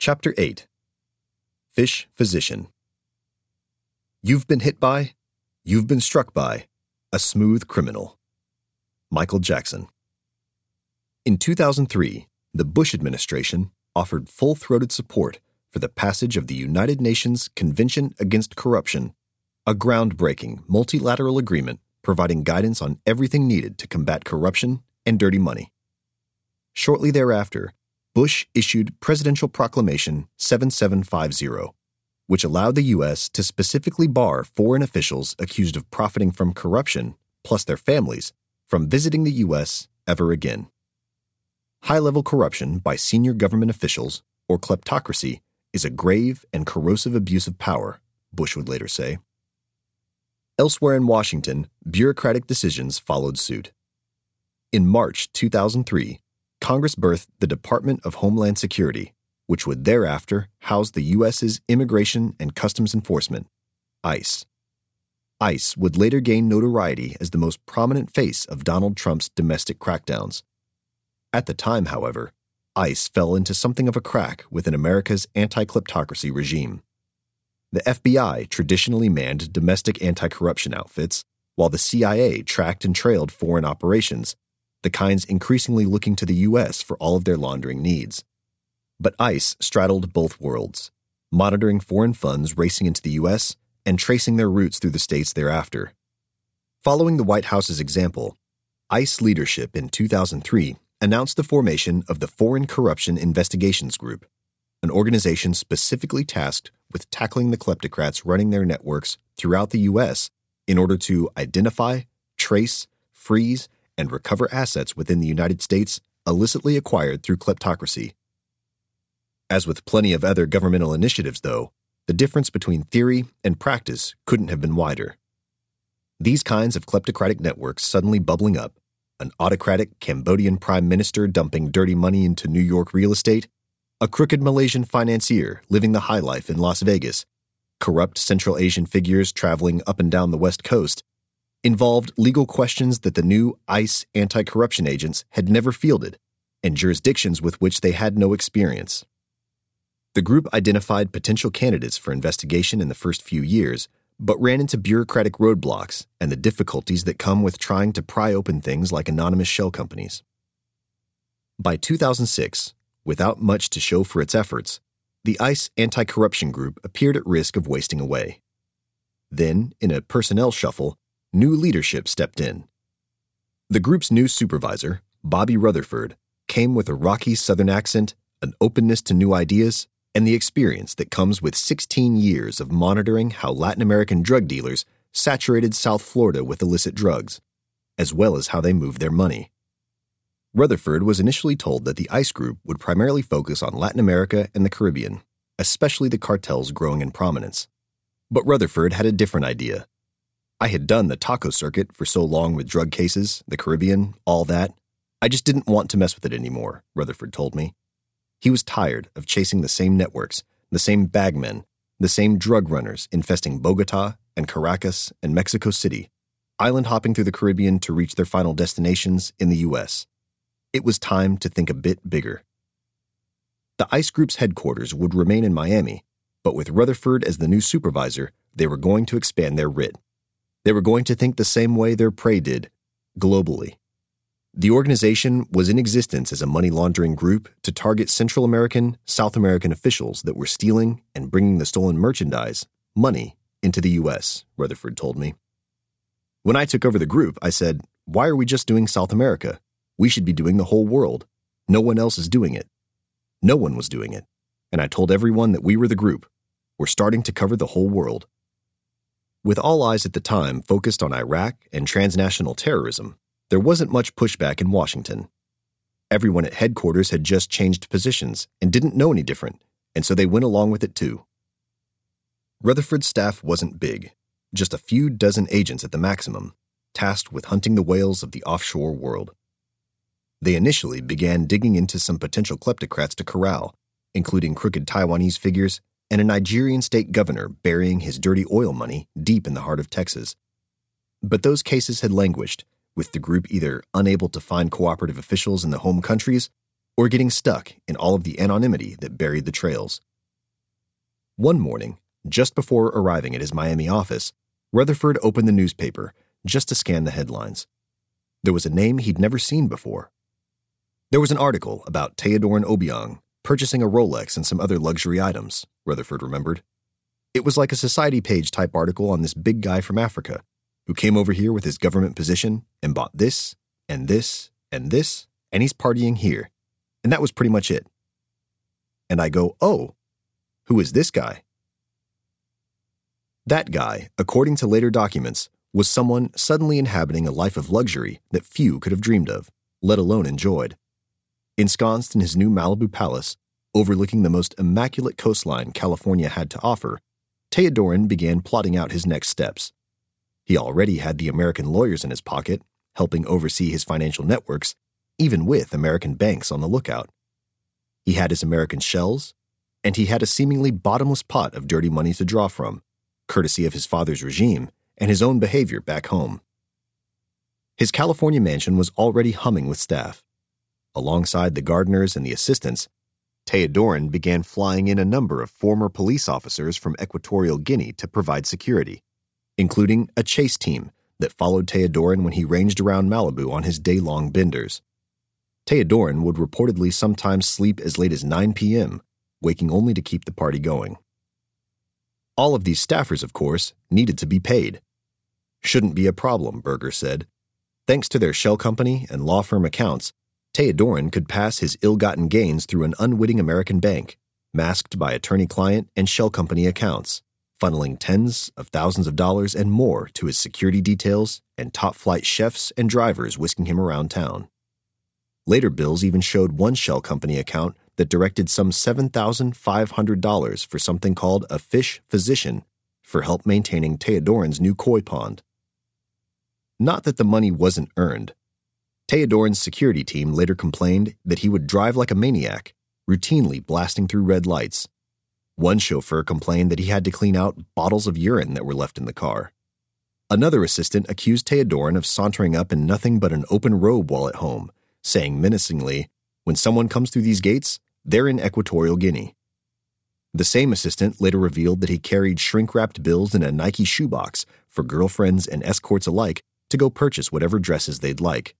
Chapter 8. Fish Physician. You've been hit by, you've been struck by, a smooth criminal. Michael Jackson. In 2003, the Bush administration offered full-throated support for the passage of the United Nations Convention Against Corruption, a groundbreaking multilateral agreement providing guidance on everything needed to combat corruption and dirty money. Shortly thereafter, Bush issued Presidential Proclamation 7750, which allowed the U.S. to specifically bar foreign officials accused of profiting from corruption, plus their families, from visiting the U.S. ever again. High-level corruption by senior government officials, or kleptocracy, is a grave and corrosive abuse of power, Bush would later say. Elsewhere in Washington, bureaucratic decisions followed suit. In March 2003, Congress birthed the Department of Homeland Security, which would thereafter house the U.S.'s Immigration and Customs Enforcement, ICE. ICE would later gain notoriety as the most prominent face of Donald Trump's domestic crackdowns. At the time, however, ICE fell into something of a crack within America's anti-kleptocracy regime. The FBI traditionally manned domestic anti-corruption outfits, while the CIA tracked and trailed foreign operations, the kinds increasingly looking to the U.S. for all of their laundering needs. But ICE straddled both worlds, monitoring foreign funds racing into the U.S. and tracing their routes through the states thereafter. Following the White House's example, ICE leadership in 2003 announced the formation of the Foreign Corruption Investigations Group, an organization specifically tasked with tackling the kleptocrats running their networks throughout the U.S. in order to identify, trace, freeze, and recover assets within the United States illicitly acquired through kleptocracy. As with plenty of other governmental initiatives, though, the difference between theory and practice couldn't have been wider. These kinds of kleptocratic networks suddenly bubbling up, an autocratic Cambodian prime minister dumping dirty money into New York real estate, a crooked Malaysian financier living the high life in Las Vegas, corrupt Central Asian figures traveling up and down the West Coast, involved legal questions that the new ICE anti-corruption agents had never fielded, and jurisdictions with which they had no experience. The group identified potential candidates for investigation in the first few years, but ran into bureaucratic roadblocks and the difficulties that come with trying to pry open things like anonymous shell companies. By 2006, without much to show for its efforts, the ICE anti-corruption group appeared at risk of wasting away. Then, in a personnel shuffle, new leadership stepped in. The group's new supervisor, Bobby Rutherford, came with a rocky Southern accent, an openness to new ideas, and the experience that comes with 16 years of monitoring how Latin American drug dealers saturated South Florida with illicit drugs, as well as how they moved their money. Rutherford was initially told that the ICE group would primarily focus on Latin America and the Caribbean, especially the cartels growing in prominence. But Rutherford had a different idea. I had done the taco circuit for so long with drug cases, the Caribbean, all that. I just didn't want to mess with it anymore, Rutherford told me. He was tired of chasing the same networks, the same bagmen, the same drug runners infesting Bogota and Caracas and Mexico City, island hopping through the Caribbean to reach their final destinations in the U.S. It was time to think a bit bigger. The ICE group's headquarters would remain in Miami, but with Rutherford as the new supervisor, they were going to expand their writ. They were going to think the same way their prey did, globally. The organization was in existence as a money laundering group to target Central American, South American officials that were stealing and bringing the stolen merchandise, money, into the U.S., Rutherford told me. When I took over the group, I said, "Why are we just doing South America? We should be doing the whole world. No one else is doing it." No one was doing it, and I told everyone that we were the group. We're starting to cover the whole world. With all eyes at the time focused on Iraq and transnational terrorism, there wasn't much pushback in Washington. Everyone at headquarters had just changed positions and didn't know any different, and so they went along with it too. Rutherford's staff wasn't big, just a few dozen agents at the maximum, tasked with hunting the whales of the offshore world. They initially began digging into some potential kleptocrats to corral, including crooked Taiwanese figures and a Nigerian state governor burying his dirty oil money deep in the heart of Texas. But those cases had languished, with the group either unable to find cooperative officials in the home countries or getting stuck in all of the anonymity that buried the trails. One morning, just before arriving at his Miami office, Rutherford opened the newspaper just to scan the headlines. There was a name he'd never seen before. There was an article about Teodorin Obiang purchasing a Rolex and some other luxury items, Rutherford remembered. It was like a society page type article on this big guy from Africa who came over here with his government position and bought this and this and this, and he's partying here. And that was pretty much it. And I go, oh, who is this guy? That guy, according to later documents, was someone suddenly inhabiting a life of luxury that few could have dreamed of, let alone enjoyed. Ensconced in his new Malibu palace, overlooking the most immaculate coastline California had to offer, Teodorin began plotting out his next steps. He already had the American lawyers in his pocket, helping oversee his financial networks, even with American banks on the lookout. He had his American shells, and he had a seemingly bottomless pot of dirty money to draw from, courtesy of his father's regime and his own behavior back home. His California mansion was already humming with staff. Alongside the gardeners and the assistants, Teodorin began flying in a number of former police officers from Equatorial Guinea to provide security, including a chase team that followed Teodorin when he ranged around Malibu on his day-long benders. Teodorin would reportedly sometimes sleep as late as 9 p.m., waking only to keep the party going. All of these staffers, of course, needed to be paid. Shouldn't be a problem, Berger said. Thanks to their shell company and law firm accounts, Teodorin could pass his ill-gotten gains through an unwitting American bank, masked by attorney-client and shell company accounts, funneling tens of thousands of dollars and more to his security details and top-flight chefs and drivers whisking him around town. Later bills even showed one shell company account that directed some $7,500 for something called a fish physician for help maintaining Teodorin's new koi pond. Not that the money wasn't earned. Teodorin's security team later complained that he would drive like a maniac, routinely blasting through red lights. One chauffeur complained that he had to clean out bottles of urine that were left in the car. Another assistant accused Teodorin of sauntering up in nothing but an open robe while at home, saying menacingly, "When someone comes through these gates, they're in Equatorial Guinea." The same assistant later revealed that he carried shrink-wrapped bills in a Nike shoebox for girlfriends and escorts alike to go purchase whatever dresses they'd like.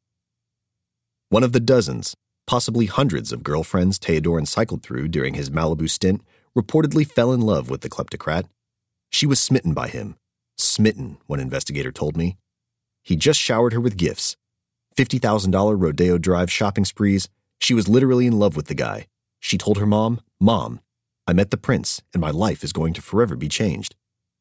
One of the dozens, possibly hundreds of girlfriends Teodorin cycled through during his Malibu stint reportedly fell in love with the kleptocrat. She was smitten by him. Smitten, one investigator told me. He just showered her with gifts. $50,000 Rodeo Drive shopping sprees. She was literally in love with the guy. She told her mom, "Mom, I met the prince, and my life is going to forever be changed."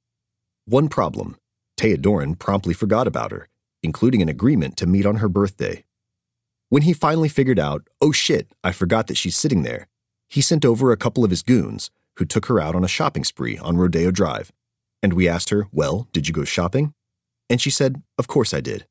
One problem, Teodorin promptly forgot about her, including an agreement to meet on her birthday. When he finally figured out, "Oh shit, I forgot that she's sitting there," he sent over a couple of his goons, who took her out on a shopping spree on Rodeo Drive. And we asked her, "Well, did you go shopping?" And she said, "Of course I did."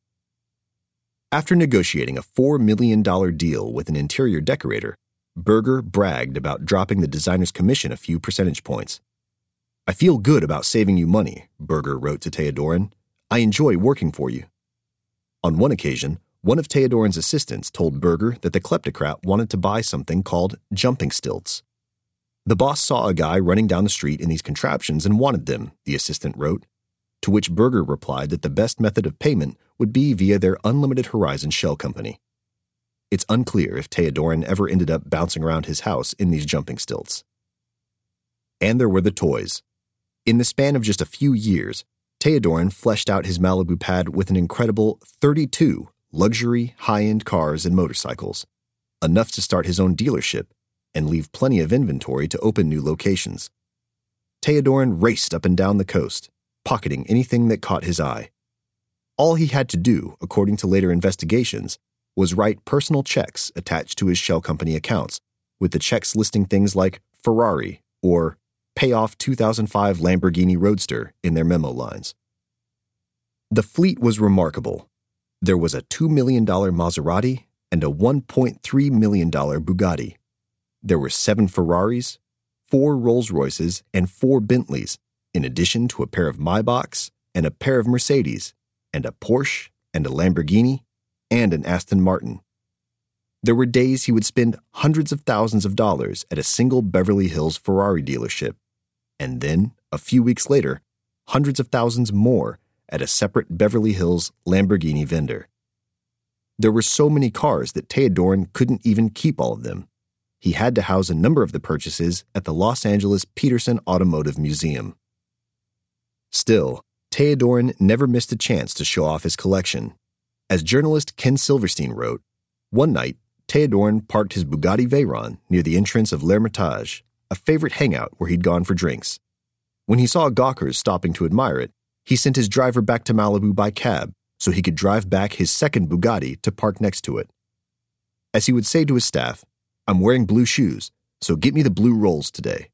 After negotiating a $4 million deal with an interior decorator, Berger bragged about dropping the designer's commission a few percentage points. "I feel good about saving you money," Berger wrote to Teodorin. "I enjoy working for you." On one occasion, one of Teodorin's assistants told Berger that the kleptocrat wanted to buy something called jumping stilts. The boss saw a guy running down the street in these contraptions and wanted them, the assistant wrote, to which Berger replied that the best method of payment would be via their Unlimited Horizon shell company. It's unclear if Teodorin ever ended up bouncing around his house in these jumping stilts. And there were the toys. In the span of just a few years, Teodorin fleshed out his Malibu pad with an incredible 32 luxury, high-end cars and motorcycles, enough to start his own dealership and leave plenty of inventory to open new locations. Teodorin raced up and down the coast, pocketing anything that caught his eye. All he had to do, according to later investigations, was write personal checks attached to his shell company accounts, with the checks listing things like Ferrari or pay off 2005 Lamborghini Roadster in their memo lines. The fleet was remarkable. There was a $2 million Maserati and a $1.3 million Bugatti. There were 7 Ferraris, 4 Rolls-Royces, and 4 Bentleys, in addition to a pair of Maybachs and a pair of Mercedes, and a Porsche and a Lamborghini, and an Aston Martin. There were days he would spend hundreds of thousands of dollars at a single Beverly Hills Ferrari dealership, and then, a few weeks later, hundreds of thousands more at a separate Beverly Hills Lamborghini vendor. There were so many cars that Theodorin couldn't even keep all of them. He had to house a number of the purchases at the Los Angeles Peterson Automotive Museum. Still, Theodorin never missed a chance to show off his collection. As journalist Ken Silverstein wrote, one night, Theodorin parked his Bugatti Veyron near the entrance of L'Ermitage, a favorite hangout where he'd gone for drinks. When he saw gawkers stopping to admire it, he sent his driver back to Malibu by cab so he could drive back his second Bugatti to park next to it. As he would say to his staff, "I'm wearing blue shoes, so get me the blue rolls today."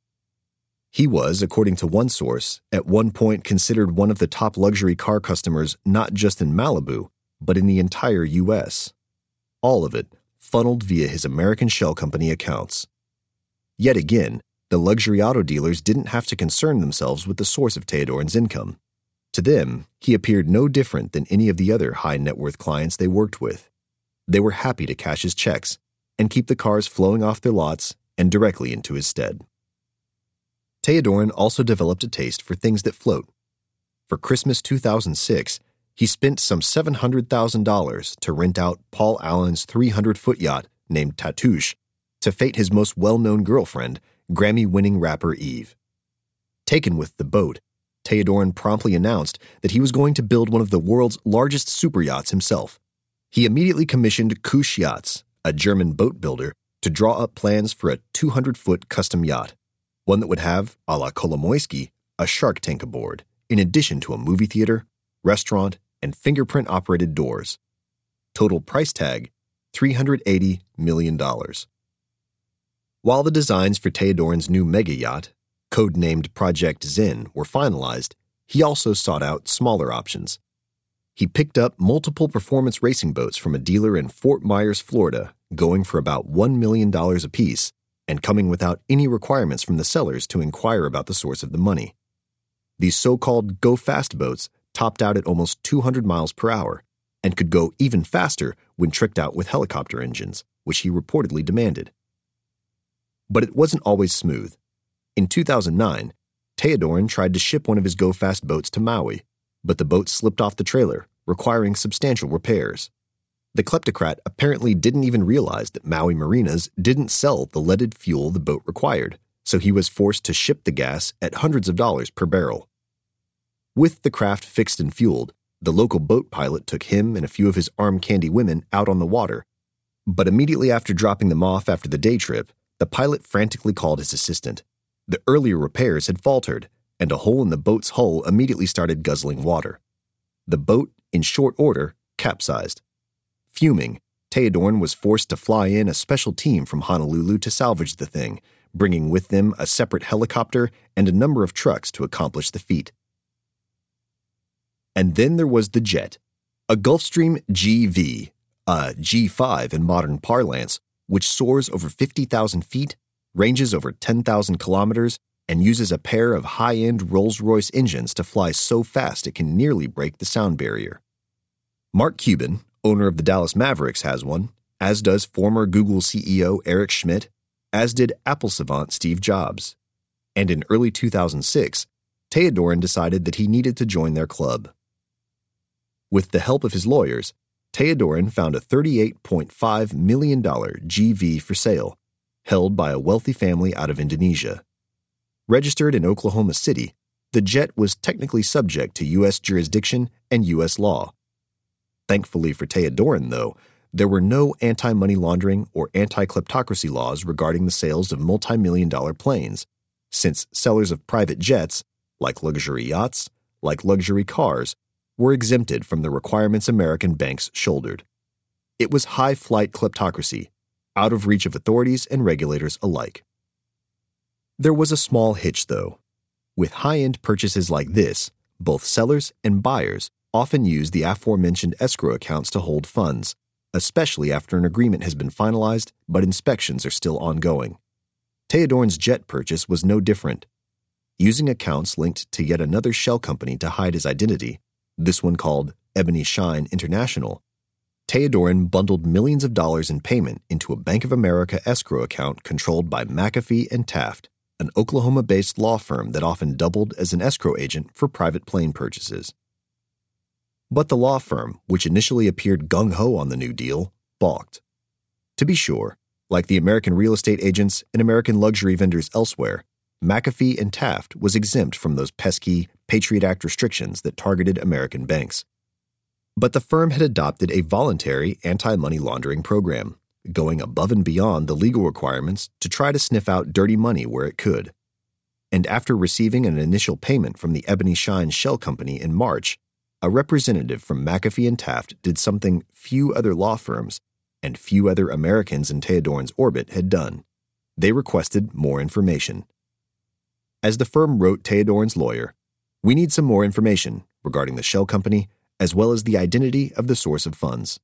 He was, according to one source, at one point considered one of the top luxury car customers not just in Malibu, but in the entire U.S. All of it funneled via his American shell company accounts. Yet again, the luxury auto dealers didn't have to concern themselves with the source of Theodorin's income. To them, he appeared no different than any of the other high-net-worth clients they worked with. They were happy to cash his checks and keep the cars flowing off their lots and directly into his stead. Theodorin also developed a taste for things that float. For Christmas 2006, he spent some $700,000 to rent out Paul Allen's 300-foot yacht named Tatouche to fete his most well-known girlfriend, Grammy-winning rapper Eve. Taken with the boat, Theodorin promptly announced that he was going to build one of the world's largest superyachts himself. He immediately commissioned Kusch Yachts, a German boat builder, to draw up plans for a 200-foot custom yacht, one that would have, a la Kolomoisky, a shark tank aboard, in addition to a movie theater, restaurant, and fingerprint-operated doors. Total price tag, $380 million. While the designs for Theodorin's new mega yacht, codenamed Project Zen, were finalized, he also sought out smaller options. He picked up multiple performance racing boats from a dealer in Fort Myers, Florida, going for about $1 million apiece, and coming without any requirements from the sellers to inquire about the source of the money. These so-called go-fast boats topped out at almost 200 miles per hour, and could go even faster when tricked out with helicopter engines, which he reportedly demanded. But it wasn't always smooth. In 2009, Theodorin tried to ship one of his go-fast boats to Maui, but the boat slipped off the trailer, requiring substantial repairs. The kleptocrat apparently didn't even realize that Maui marinas didn't sell the leaded fuel the boat required, so he was forced to ship the gas at hundreds of dollars per barrel. With the craft fixed and fueled, the local boat pilot took him and a few of his arm candy women out on the water. But immediately after dropping them off after the day trip, the pilot frantically called his assistant. The earlier repairs had faltered, and a hole in the boat's hull immediately started guzzling water. The boat, in short order, capsized. Fuming, Theodorin was forced to fly in a special team from Honolulu to salvage the thing, bringing with them a separate helicopter and a number of trucks to accomplish the feat. And then there was the jet, a Gulfstream GV, a G5 in modern parlance, which soars over 50,000 feet, ranges over 10,000 kilometers, and uses a pair of high-end Rolls-Royce engines to fly so fast it can nearly break the sound barrier. Mark Cuban, owner of the Dallas Mavericks, has one, as does former Google CEO Eric Schmidt, as did Apple savant Steve Jobs. And in early 2006, Theodorin decided that he needed to join their club. With the help of his lawyers, Theodorin found a $38.5 million GV for sale, held by a wealthy family out of Indonesia. Registered in Oklahoma City, the jet was technically subject to U.S. jurisdiction and U.S. law. Thankfully for Theodorin, though, there were no anti-money laundering or anti-kleptocracy laws regarding the sales of multi-million-dollar planes, since sellers of private jets, like luxury yachts, like luxury cars, were exempted from the requirements American banks shouldered. It was high-flight kleptocracy, out of reach of authorities and regulators alike. There was a small hitch, though. With high-end purchases like this, both sellers and buyers often use the aforementioned escrow accounts to hold funds, especially after an agreement has been finalized but inspections are still ongoing. Theodorin's jet purchase was no different. Using accounts linked to yet another shell company to hide his identity, this one called Ebony Shine International, Teodorin bundled millions of dollars in payment into a Bank of America escrow account controlled by McAfee and Taft, an Oklahoma-based law firm that often doubled as an escrow agent for private plane purchases. But the law firm, which initially appeared gung-ho on the new deal, balked. To be sure, like the American real estate agents and American luxury vendors elsewhere, McAfee and Taft was exempt from those pesky Patriot Act restrictions that targeted American banks. But the firm had adopted a voluntary anti-money laundering program, going above and beyond the legal requirements to try to sniff out dirty money where it could. And after receiving an initial payment from the Ebony Shine Shell Company in March, a representative from McAfee and Taft did something few other law firms and few other Americans in Teodorin's orbit had done. They requested more information. As the firm wrote Teodorin's lawyer, "We need some more information regarding the Shell Company as well as the identity of the source of funds."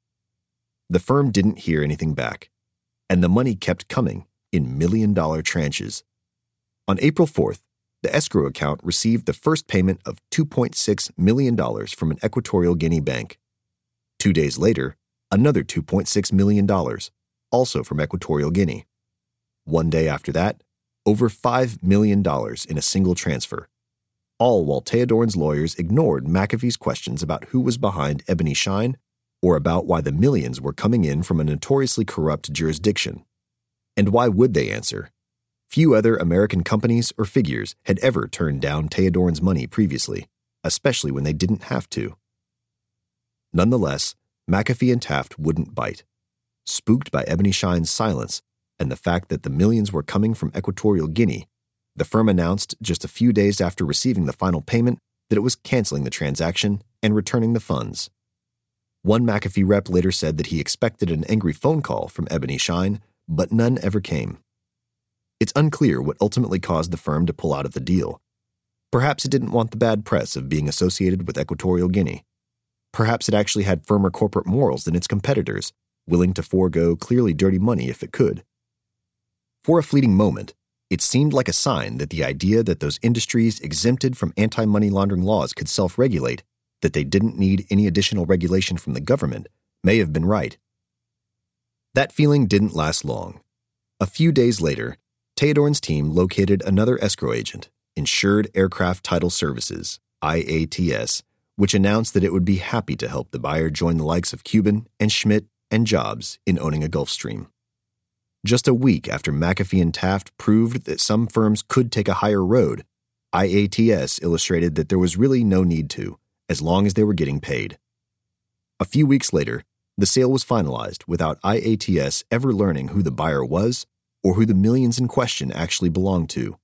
The firm didn't hear anything back, and the money kept coming in million-dollar tranches. On April 4th, the escrow account received the first payment of $2.6 million from an Equatorial Guinea bank. 2 days later, another $2.6 million, also from Equatorial Guinea. 1 day after that, over $5 million in a single transfer, all while Teodorin's lawyers ignored McAfee's questions about who was behind Ebony Shine or about why the millions were coming in from a notoriously corrupt jurisdiction. And why would they answer? Few other American companies or figures had ever turned down Teodorin's money previously, especially when they didn't have to. Nonetheless, McAfee and Taft wouldn't bite. Spooked by Ebony Shine's silence and the fact that the millions were coming from Equatorial Guinea, the firm announced just a few days after receiving the final payment that it was canceling the transaction and returning the funds. One McAfee rep later said that he expected an angry phone call from Ebony Shine, but none ever came. It's unclear what ultimately caused the firm to pull out of the deal. Perhaps it didn't want the bad press of being associated with Equatorial Guinea. Perhaps it actually had firmer corporate morals than its competitors, willing to forego clearly dirty money if it could. For a fleeting moment, it seemed like a sign that the idea that those industries exempted from anti-money laundering laws could self-regulate, that they didn't need any additional regulation from the government, may have been right. That feeling didn't last long. A few days later, Teodorin's team located another escrow agent, Insured Aircraft Title Services, IATS, which announced that it would be happy to help the buyer join the likes of Cuban and Schmidt and Jobs in owning a Gulfstream. Just a week after McAfee and Taft proved that some firms could take a higher road, IATS illustrated that there was really no need to, as long as they were getting paid. A few weeks later, the sale was finalized without IATS ever learning who the buyer was or who the millions in question actually belonged to.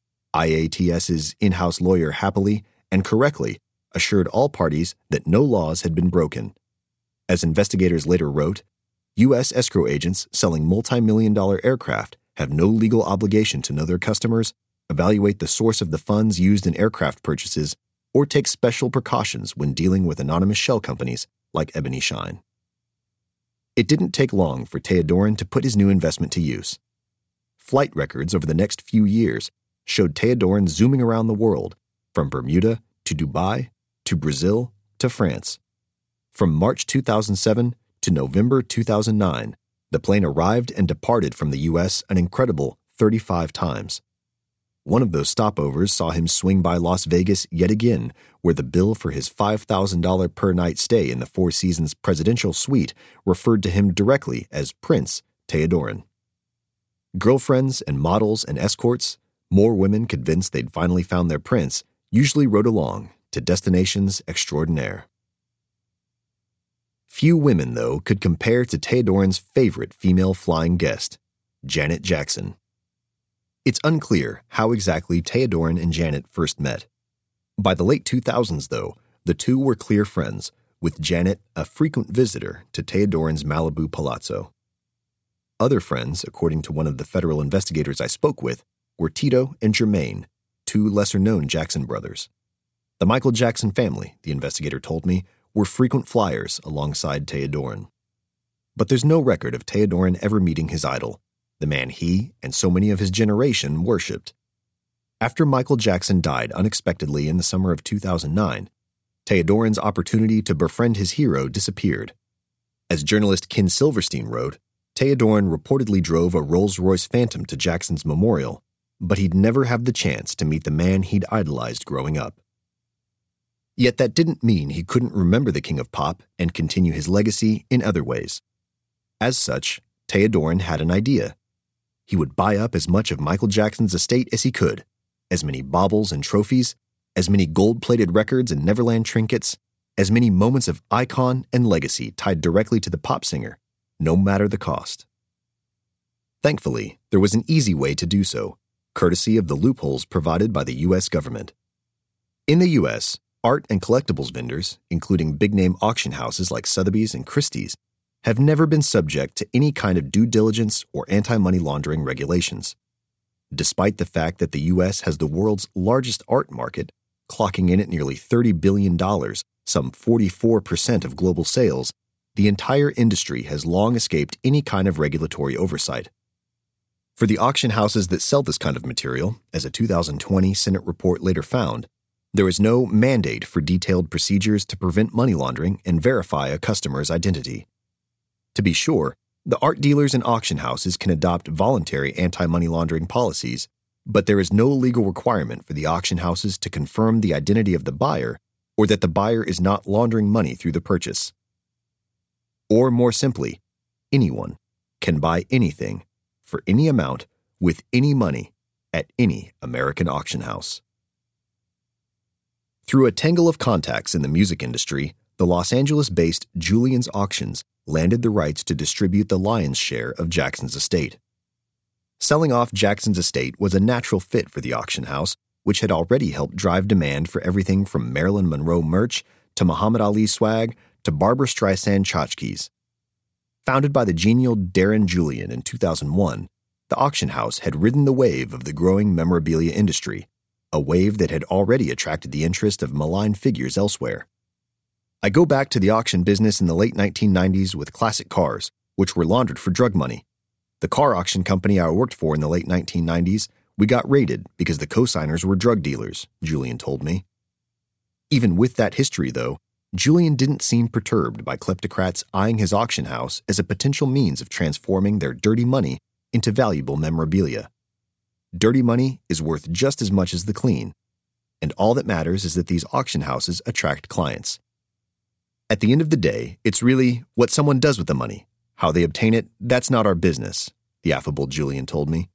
IATS's in-house lawyer happily and correctly assured all parties that no laws had been broken. As investigators later wrote, U.S. escrow agents selling multi-million-dollar aircraft have no legal obligation to know their customers, evaluate the source of the funds used in aircraft purchases, or take special precautions when dealing with anonymous shell companies like Ebony Shine. It didn't take long for Teodorin to put his new investment to use. Flight records over the next few years showed Teodorin zooming around the world, from Bermuda to Dubai to Brazil to France. From March 2007 to November 2009, the plane arrived and departed from the U.S. an incredible 35 times. One of those stopovers saw him swing by Las Vegas yet again, where the bill for his $5,000 per night stay in the Four Seasons presidential suite referred to him directly as Prince Teodorin. Girlfriends and models and escorts, more women convinced they'd finally found their prince, usually rode along to destinations extraordinaire. Few women, though, could compare to Teodorin's favorite female flying guest, Janet Jackson. It's unclear how exactly Teodorin and Janet first met. By the late 2000s, though, the two were clear friends, with Janet a frequent visitor to Teodorin's Malibu palazzo. Other friends, according to one of the federal investigators I spoke with, were Tito and Jermaine, two lesser-known Jackson brothers. The Michael Jackson family, the investigator told me, were frequent flyers alongside Teodorin. But there's no record of Teodorin ever meeting his idol, the man he and so many of his generation worshipped. After Michael Jackson died unexpectedly in the summer of 2009, Teodorin's opportunity to befriend his hero disappeared. As journalist Ken Silverstein wrote, Theodorin reportedly drove a Rolls-Royce Phantom to Jackson's memorial, but he'd never have the chance to meet the man he'd idolized growing up. Yet that didn't mean he couldn't remember the King of Pop and continue his legacy in other ways. As such, Theodorin had an idea. He would buy up as much of Michael Jackson's estate as he could, as many baubles and trophies, as many gold-plated records and Neverland trinkets, as many moments of icon and legacy tied directly to the pop singer, no matter the cost. Thankfully, there was an easy way to do so, courtesy of the loopholes provided by the U.S. government. In the U.S., art and collectibles vendors, including big-name auction houses like Sotheby's and Christie's, have never been subject to any kind of due diligence or anti-money laundering regulations. Despite the fact that the U.S. has the world's largest art market, clocking in at nearly $30 billion, some 44% of global sales, the entire industry has long escaped any kind of regulatory oversight. For the auction houses that sell this kind of material, as a 2020 Senate report later found, there is no mandate for detailed procedures to prevent money laundering and verify a customer's identity. To be sure, the art dealers and auction houses can adopt voluntary anti-money laundering policies, but there is no legal requirement for the auction houses to confirm the identity of the buyer or that the buyer is not laundering money through the purchase. Or more simply, anyone can buy anything for any amount with any money at any American auction house. Through a tangle of contacts in the music industry, the Los Angeles-based Julien's Auctions landed the rights to distribute the lion's share of Jackson's estate. Selling off Jackson's estate was a natural fit for the auction house, which had already helped drive demand for everything from Marilyn Monroe merch to Muhammad Ali swag to Barbra Streisand tchotchkes. Founded by the genial Darren Julien in 2001, the auction house had ridden the wave of the growing memorabilia industry, a wave that had already attracted the interest of maligned figures elsewhere. I go back to the auction business in the late 1990s with classic cars, which were laundered for drug money. The car auction company I worked for in the late 1990s, we got raided because the co-signers were drug dealers, Julien told me. Even with that history, though, Julien didn't seem perturbed by kleptocrats eyeing his auction house as a potential means of transforming their dirty money into valuable memorabilia. Dirty money is worth just as much as the clean, and all that matters is that these auction houses attract clients. At the end of the day, it's really what someone does with the money. How they obtain it, that's not our business, the affable Julien told me.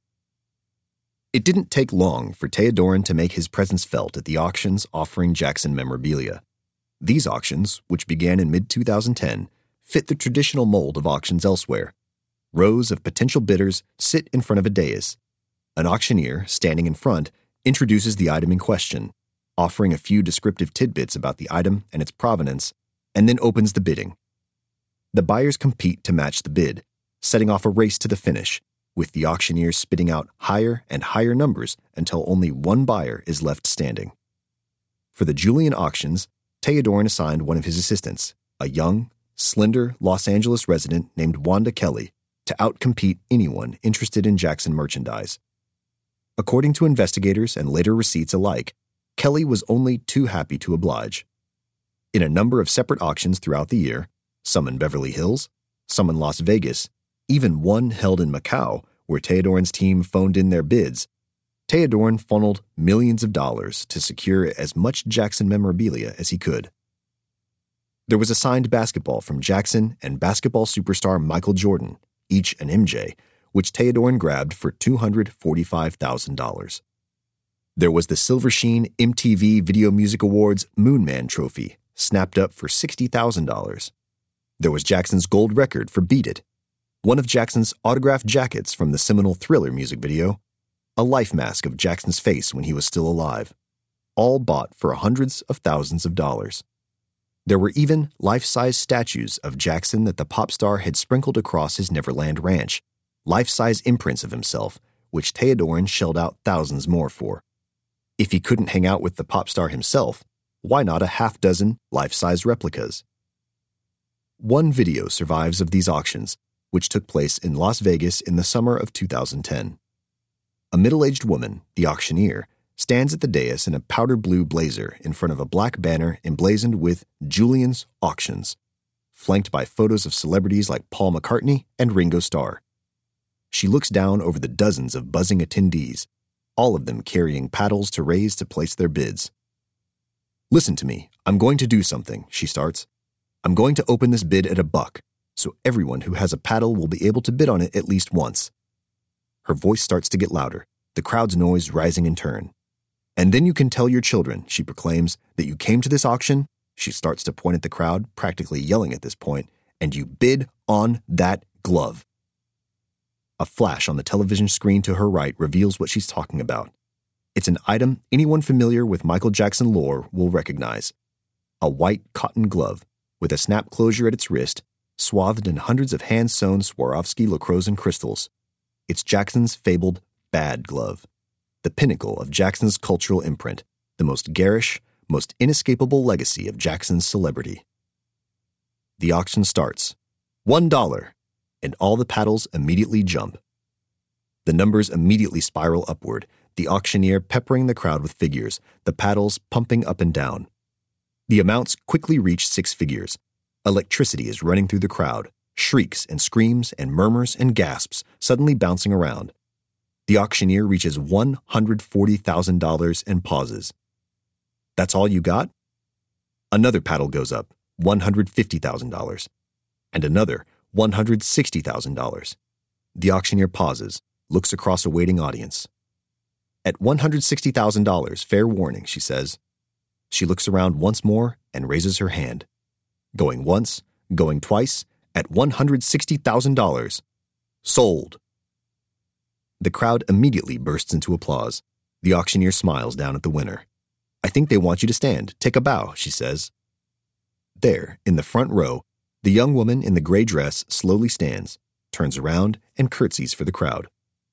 It didn't take long for Theodorin to make his presence felt at the auctions offering Jackson memorabilia. These auctions, which began in mid-2010, fit the traditional mold of auctions elsewhere. Rows of potential bidders sit in front of a dais. An auctioneer, standing in front, introduces the item in question, offering a few descriptive tidbits about the item and its provenance, and then opens the bidding. The buyers compete to match the bid, setting off a race to the finish, with the auctioneers spitting out higher and higher numbers until only one buyer is left standing. For the Julien auctions, Theodorin assigned one of his assistants, a young, slender Los Angeles resident named Wanda Kelly, to outcompete anyone interested in Jackson merchandise. According to investigators and later receipts alike, Kelly was only too happy to oblige. In a number of separate auctions throughout the year, some in Beverly Hills, some in Las Vegas, even one held in Macau, where Theodorin's team phoned in their bids, Theodorin funneled millions of dollars to secure as much Jackson memorabilia as he could. There was a signed basketball from Jackson and basketball superstar Michael Jordan, each an MJ, which Theodorin grabbed for $245,000. There was the Silver Sheen MTV Video Music Awards Moon Man Trophy, snapped up for $60,000. There was Jackson's gold record for Beat It, one of Jackson's autographed jackets from the seminal Thriller music video, a life mask of Jackson's face when he was still alive, all bought for hundreds of thousands of dollars. There were even life-size statues of Jackson that the pop star had sprinkled across his Neverland ranch, life-size imprints of himself, which Theodorin shelled out thousands more for. If he couldn't hang out with the pop star himself, why not a half-dozen life-size replicas? One video survives of these auctions, which took place in Las Vegas in the summer of 2010. A middle-aged woman, the auctioneer, stands at the dais in a powder blue blazer in front of a black banner emblazoned with Julien's Auctions. flanked by photos of celebrities like Paul McCartney and Ringo Starr. She looks down over the dozens of buzzing attendees, all of them carrying paddles to raise to place their bids. "Listen to me. I'm going to do something," she starts. "I'm going to open this bid at $1, so everyone who has a paddle will be able to bid on it at least once." Her voice starts to get louder, the crowd's noise rising in turn. "And then you can tell your children," she proclaims, "that you came to this auction," she starts to point at the crowd, practically yelling at this point, "and you bid on that glove." A flash on the television screen to her right reveals what she's talking about. It's an item anyone familiar with Michael Jackson lore will recognize. A white cotton glove with a snap closure at its wrist, swathed in hundreds of hand-sewn Swarovski Lacroixan crystals. It's Jackson's fabled Bad Glove, the pinnacle of Jackson's cultural imprint, the most garish, most inescapable legacy of Jackson's celebrity. The auction starts. $1, and all the paddles immediately jump. The numbers immediately spiral upward, the auctioneer peppering the crowd with figures, the paddles pumping up and down. The amounts quickly reach 6 figures. Electricity is running through the crowd, shrieks and screams and murmurs and gasps suddenly bouncing around. The auctioneer reaches $140,000 and pauses. "That's all you got?" Another paddle goes up, $150,000, and another, $160,000. The auctioneer pauses, looks across a waiting audience. "At $160,000, fair warning," she says. She looks around once more and raises her hand. Going once, going twice, at $160,000. "Sold." The crowd immediately bursts into applause. The auctioneer smiles down at the winner. "I think they want you to stand. Take a bow," she says. There, in the front row, the young woman in the gray dress slowly stands, turns around, and curtsies for the crowd.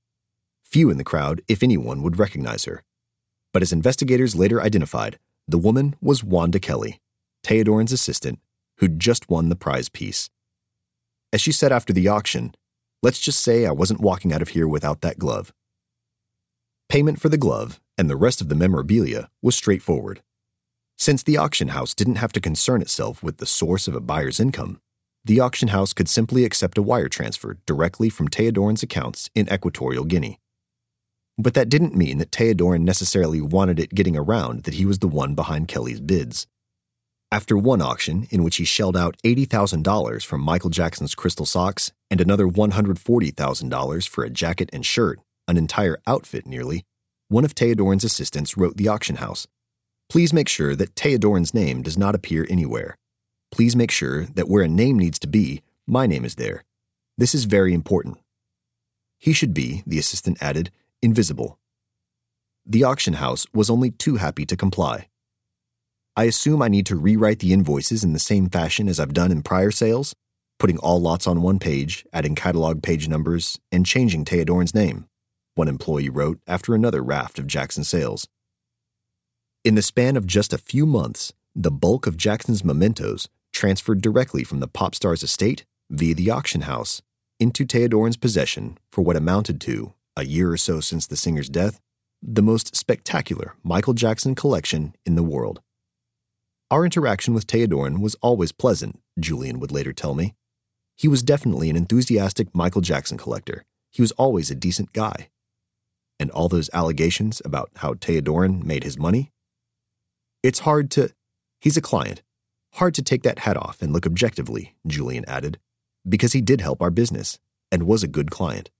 Few in the crowd, if anyone, would recognize her. But as investigators later identified, the woman was Wanda Kelly, Theodorin's assistant, who'd just won the prize piece. As she said after the auction, "Let's just say I wasn't walking out of here without that glove." Payment for the glove and the rest of the memorabilia was straightforward. Since the auction house didn't have to concern itself with the source of a buyer's income, the auction house could simply accept a wire transfer directly from Theodorin's accounts in Equatorial Guinea. But that didn't mean that Theodorin necessarily wanted it getting around that he was the one behind Kelly's bids. After one auction, in which he shelled out $80,000 from Michael Jackson's crystal socks and another $140,000 for a jacket and shirt, an entire outfit nearly, one of Theodorin's assistants wrote the auction house, "Please make sure that Theodorin's name does not appear anywhere. Please make sure that where a name needs to be, my name is there. This is very important." He should be, the assistant added, invisible. The auction house was only too happy to comply. "I assume I need to rewrite the invoices in the same fashion as I've done in prior sales, putting all lots on one page, adding catalog page numbers, and changing Theodorin's name," one employee wrote after another raft of Jackson sales. In the span of just a few months, the bulk of Jackson's mementos transferred directly from the pop star's estate via the auction house into Theodorin's possession for what amounted to, a year or so since the singer's death, the most spectacular Michael Jackson collection in the world. Our interaction with Theodorin was always pleasant, Julian would later tell me. He was definitely an enthusiastic Michael Jackson collector. He was always a decent guy. And all those allegations about how Theodorin made his money? It's he's a client. Hard to take that hat off and look objectively, Julian added, because he did help our business and was a good client.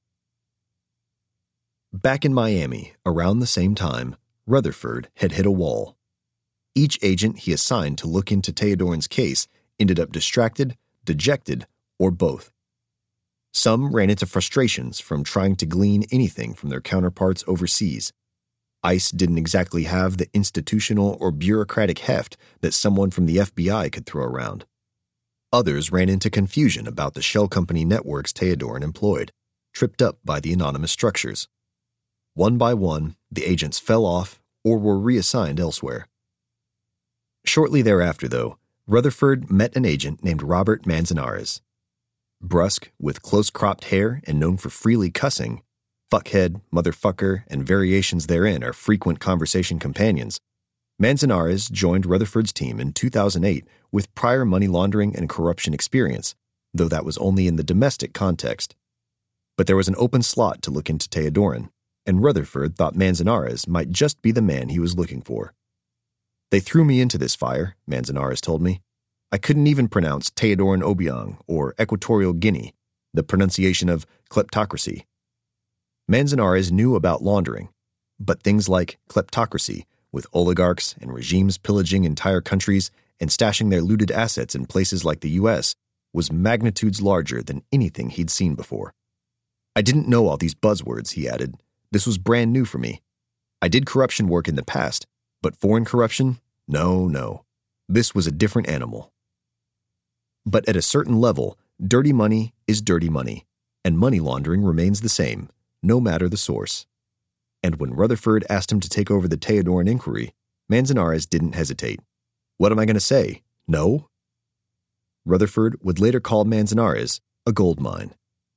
Back in Miami, around the same time, Rutherford had hit a wall. Each agent he assigned to look into Theodorin's case ended up distracted, dejected, or both. Some ran into frustrations from trying to glean anything from their counterparts overseas. ICE didn't exactly have the institutional or bureaucratic heft that someone from the FBI could throw around. Others ran into confusion about the shell company networks Theodorin employed, tripped up by the anonymous structures. One by one, the agents fell off or were reassigned elsewhere. Shortly thereafter, though, Rutherford met an agent named Robert Manzanares. Brusque, with close-cropped hair and known for freely cussing, fuckhead, motherfucker, and variations therein are frequent conversation companions, Manzanares joined Rutherford's team in 2008 with prior money laundering and corruption experience, though that was only in the domestic context. But there was an open slot to look into Teodorin, and Rutherford thought Manzanares might just be the man he was looking for. They threw me into this fire, Manzanares told me. I couldn't even pronounce Teodorin Obiang or Equatorial Guinea, the pronunciation of kleptocracy. Manzanares knew about laundering, but things like kleptocracy, with oligarchs and regimes pillaging entire countries and stashing their looted assets in places like the U.S., was magnitudes larger than anything he'd seen before. I didn't know all these buzzwords, he added. This was brand new for me. I did corruption work in the past, but foreign corruption? No. This was a different animal. But at a certain level, dirty money is dirty money, and money laundering remains the same, no matter the source. And when Rutherford asked him to take over the Teodorin inquiry, Manzanares didn't hesitate. What am I going to say? No? Rutherford would later call Manzanares a gold mine.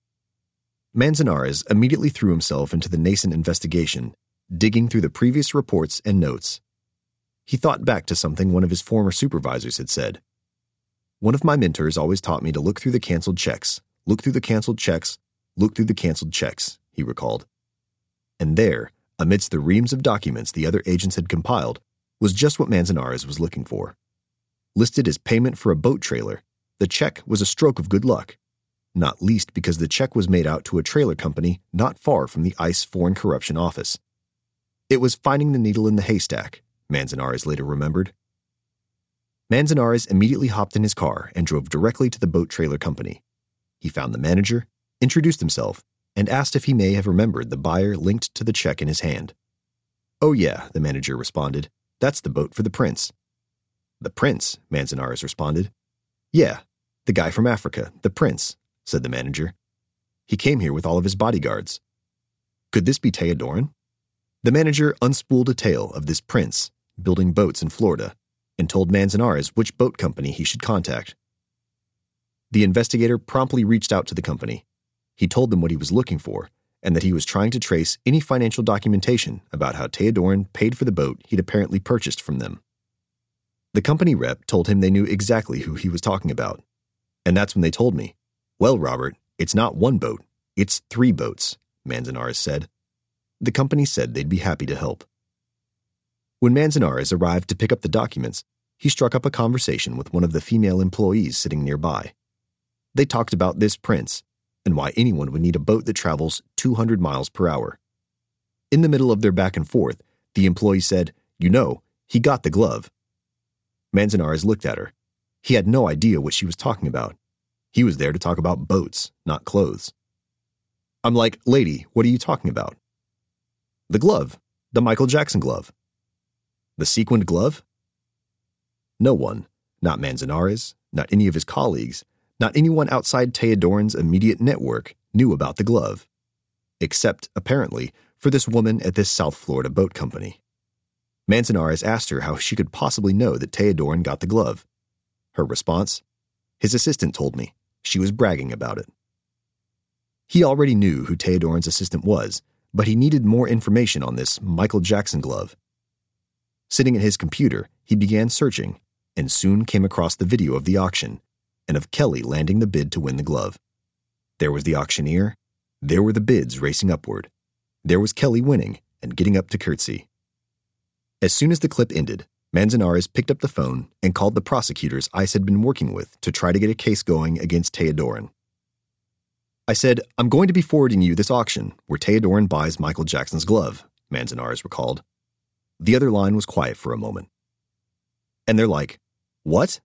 Manzanares immediately threw himself into the nascent investigation, digging through the previous reports and notes. He thought back to something one of his former supervisors had said. One of my mentors always taught me to look through the canceled checks, look through the canceled checks, look through the canceled checks, he recalled. And there, amidst the reams of documents the other agents had compiled, was just what Manzanares was looking for. Listed as payment for a boat trailer, the check was a stroke of good luck, not least because the check was made out to a trailer company not far from the ICE Foreign Corruption Office. It was finding the needle in the haystack, Manzanares later remembered. Manzanares immediately hopped in his car and drove directly to the boat trailer company. He found the manager, introduced himself, and asked if he may have remembered the buyer linked to the check in his hand. Oh yeah, the manager responded. That's the boat for the prince. The prince, Manzanares responded. Yeah, the guy from Africa, the prince, said the manager. He came here with all of his bodyguards. Could this be Teodorin? The manager unspooled a tale of this prince building boats in Florida and told Manzanares which boat company he should contact. The investigator promptly reached out to the company. He told them what he was looking for and that he was trying to trace any financial documentation about how Teodorin paid for the boat he'd apparently purchased from them. The company rep told him they knew exactly who he was talking about. And that's when they told me, well, Robert, it's not one boat, it's 3 boats, Manzanares said. The company said they'd be happy to help. When Manzanares arrived to pick up the documents, he struck up a conversation with one of the female employees sitting nearby. They talked about this prince and why anyone would need a boat that travels 200 miles per hour. In the middle of their back and forth, the employee said, "You know, he got the glove." Manzanares looked at her. He had no idea what she was talking about. He was there to talk about boats, not clothes. I'm like, "Lady, what are you talking about?" "The glove, the Michael Jackson glove." "The sequined glove?" No one, not Manzanares, not any of his colleagues, not anyone outside Teodorin's immediate network knew about the glove, except, apparently, for this woman at this South Florida boat company. Manzanares asked her how she could possibly know that Teodorin got the glove. Her response? His assistant told me. She was bragging about it. He already knew who Teodorin's assistant was, but he needed more information on this Michael Jackson glove. Sitting at his computer, he began searching and soon came across the video of the auction and of Kelly landing the bid to win the glove. There was the auctioneer. There were the bids racing upward. There was Kelly winning and getting up to curtsy. As soon as the clip ended, Manzanares picked up the phone and called the prosecutors ICE had been working with to try to get a case going against Teodorin. I said, "I'm going to be forwarding you this auction where Teodorin buys Michael Jackson's glove," Manzanares recalled. The other line was quiet for a moment. And they're like, "What?"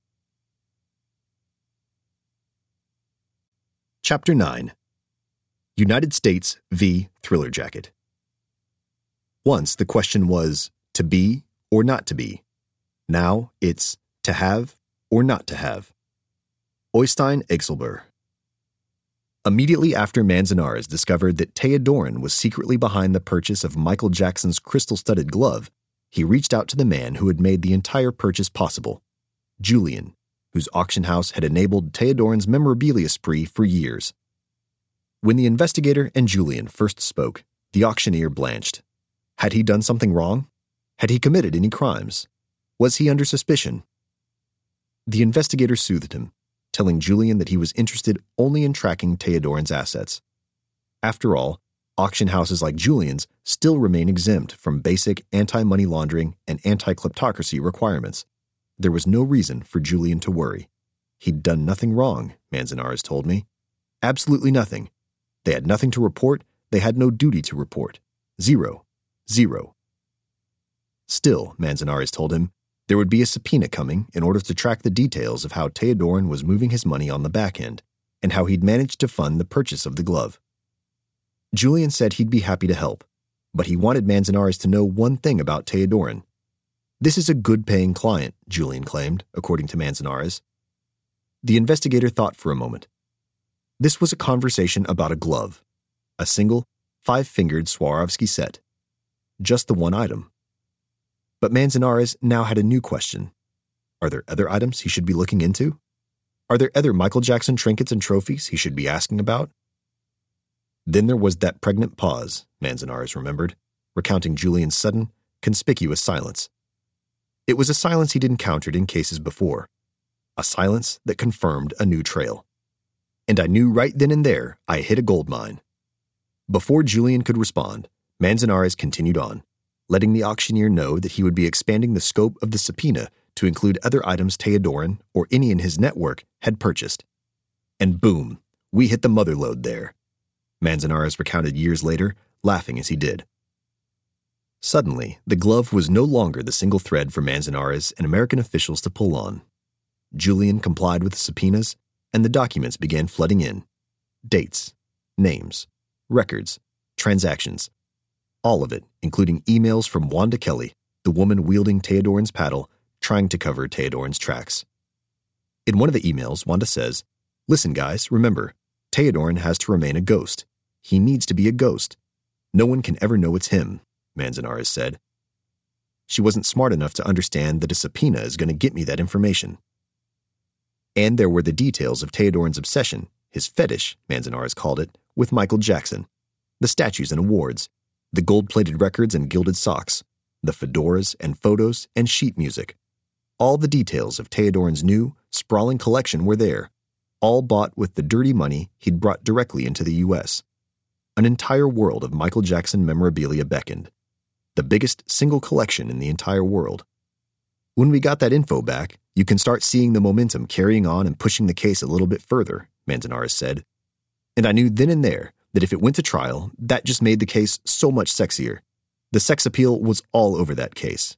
Chapter 9. United States v. Thriller Jacket. Once the question was to be or not to be. Now it's to have or not to have. Oystein Exelberg. Immediately after Manzanares discovered that Teodorin was secretly behind the purchase of Michael Jackson's crystal-studded glove, he reached out to the man who had made the entire purchase possible, Julian, whose auction house had enabled Teodorin's memorabilia spree for years. When the investigator and Julian first spoke, the auctioneer blanched. Had he done something wrong? Had he committed any crimes? Was he under suspicion? The investigator soothed him, telling Julian that he was interested only in tracking Teodorin's assets. After all, auction houses like Julian's still remain exempt from basic anti-money laundering and anti-kleptocracy requirements. There was no reason for Julian to worry. He'd done nothing wrong, Manzanares told me. Absolutely nothing. They had nothing to report. They had no duty to report. Zero. Still, Manzanares told him, there would be a subpoena coming in order to track the details of how Teodorin was moving his money on the back end and how he'd managed to fund the purchase of the glove. Julian said he'd be happy to help, but he wanted Manzanares to know one thing about Teodorin. This is a good-paying client, Julian claimed, according to Manzanares. The investigator thought for a moment. This was a conversation about a glove, a single, 5-fingered Swarovski set. Just the one item. But Manzanares now had a new question. Are there other items he should be looking into? Are there other Michael Jackson trinkets and trophies he should be asking about? Then there was that pregnant pause, Manzanares remembered, recounting Julian's sudden, conspicuous silence. It was a silence he'd encountered in cases before, a silence that confirmed a new trail. And I knew right then and there I hit a gold mine. Before Julian could respond, Manzanares continued on, letting the auctioneer know that he would be expanding the scope of the subpoena to include other items Teodorin or any in his network had purchased. And boom, we hit the mother lode there, Manzanares recounted years later, laughing as he did. Suddenly, the glove was no longer the single thread for Manzanares and American officials to pull on. Julian complied with the subpoenas, and the documents began flooding in. Dates, names, records, transactions. All of it, including emails from Wanda Kelly, the woman wielding Teodorin's paddle, trying to cover Teodorin's tracks. In one of the emails, Wanda says, "Listen, guys, remember, Teodorin has to remain a ghost. He needs to be a ghost. No one can ever know it's him," Manzanares said. She wasn't smart enough to understand that a subpoena is going to get me that information. And there were the details of Teodorin's obsession, his fetish, Manzanares called it, with Michael Jackson. The statues and awards, the gold-plated records and gilded socks, the fedoras and photos and sheet music. All the details of Teodorin's new, sprawling collection were there, all bought with the dirty money he'd brought directly into the U.S. An entire world of Michael Jackson memorabilia beckoned. The biggest single collection in the entire world. When we got that info back, you can start seeing the momentum carrying on and pushing the case a little bit further, Manzanares said. And I knew then and there that if it went to trial, that just made the case so much sexier. The sex appeal was all over that case.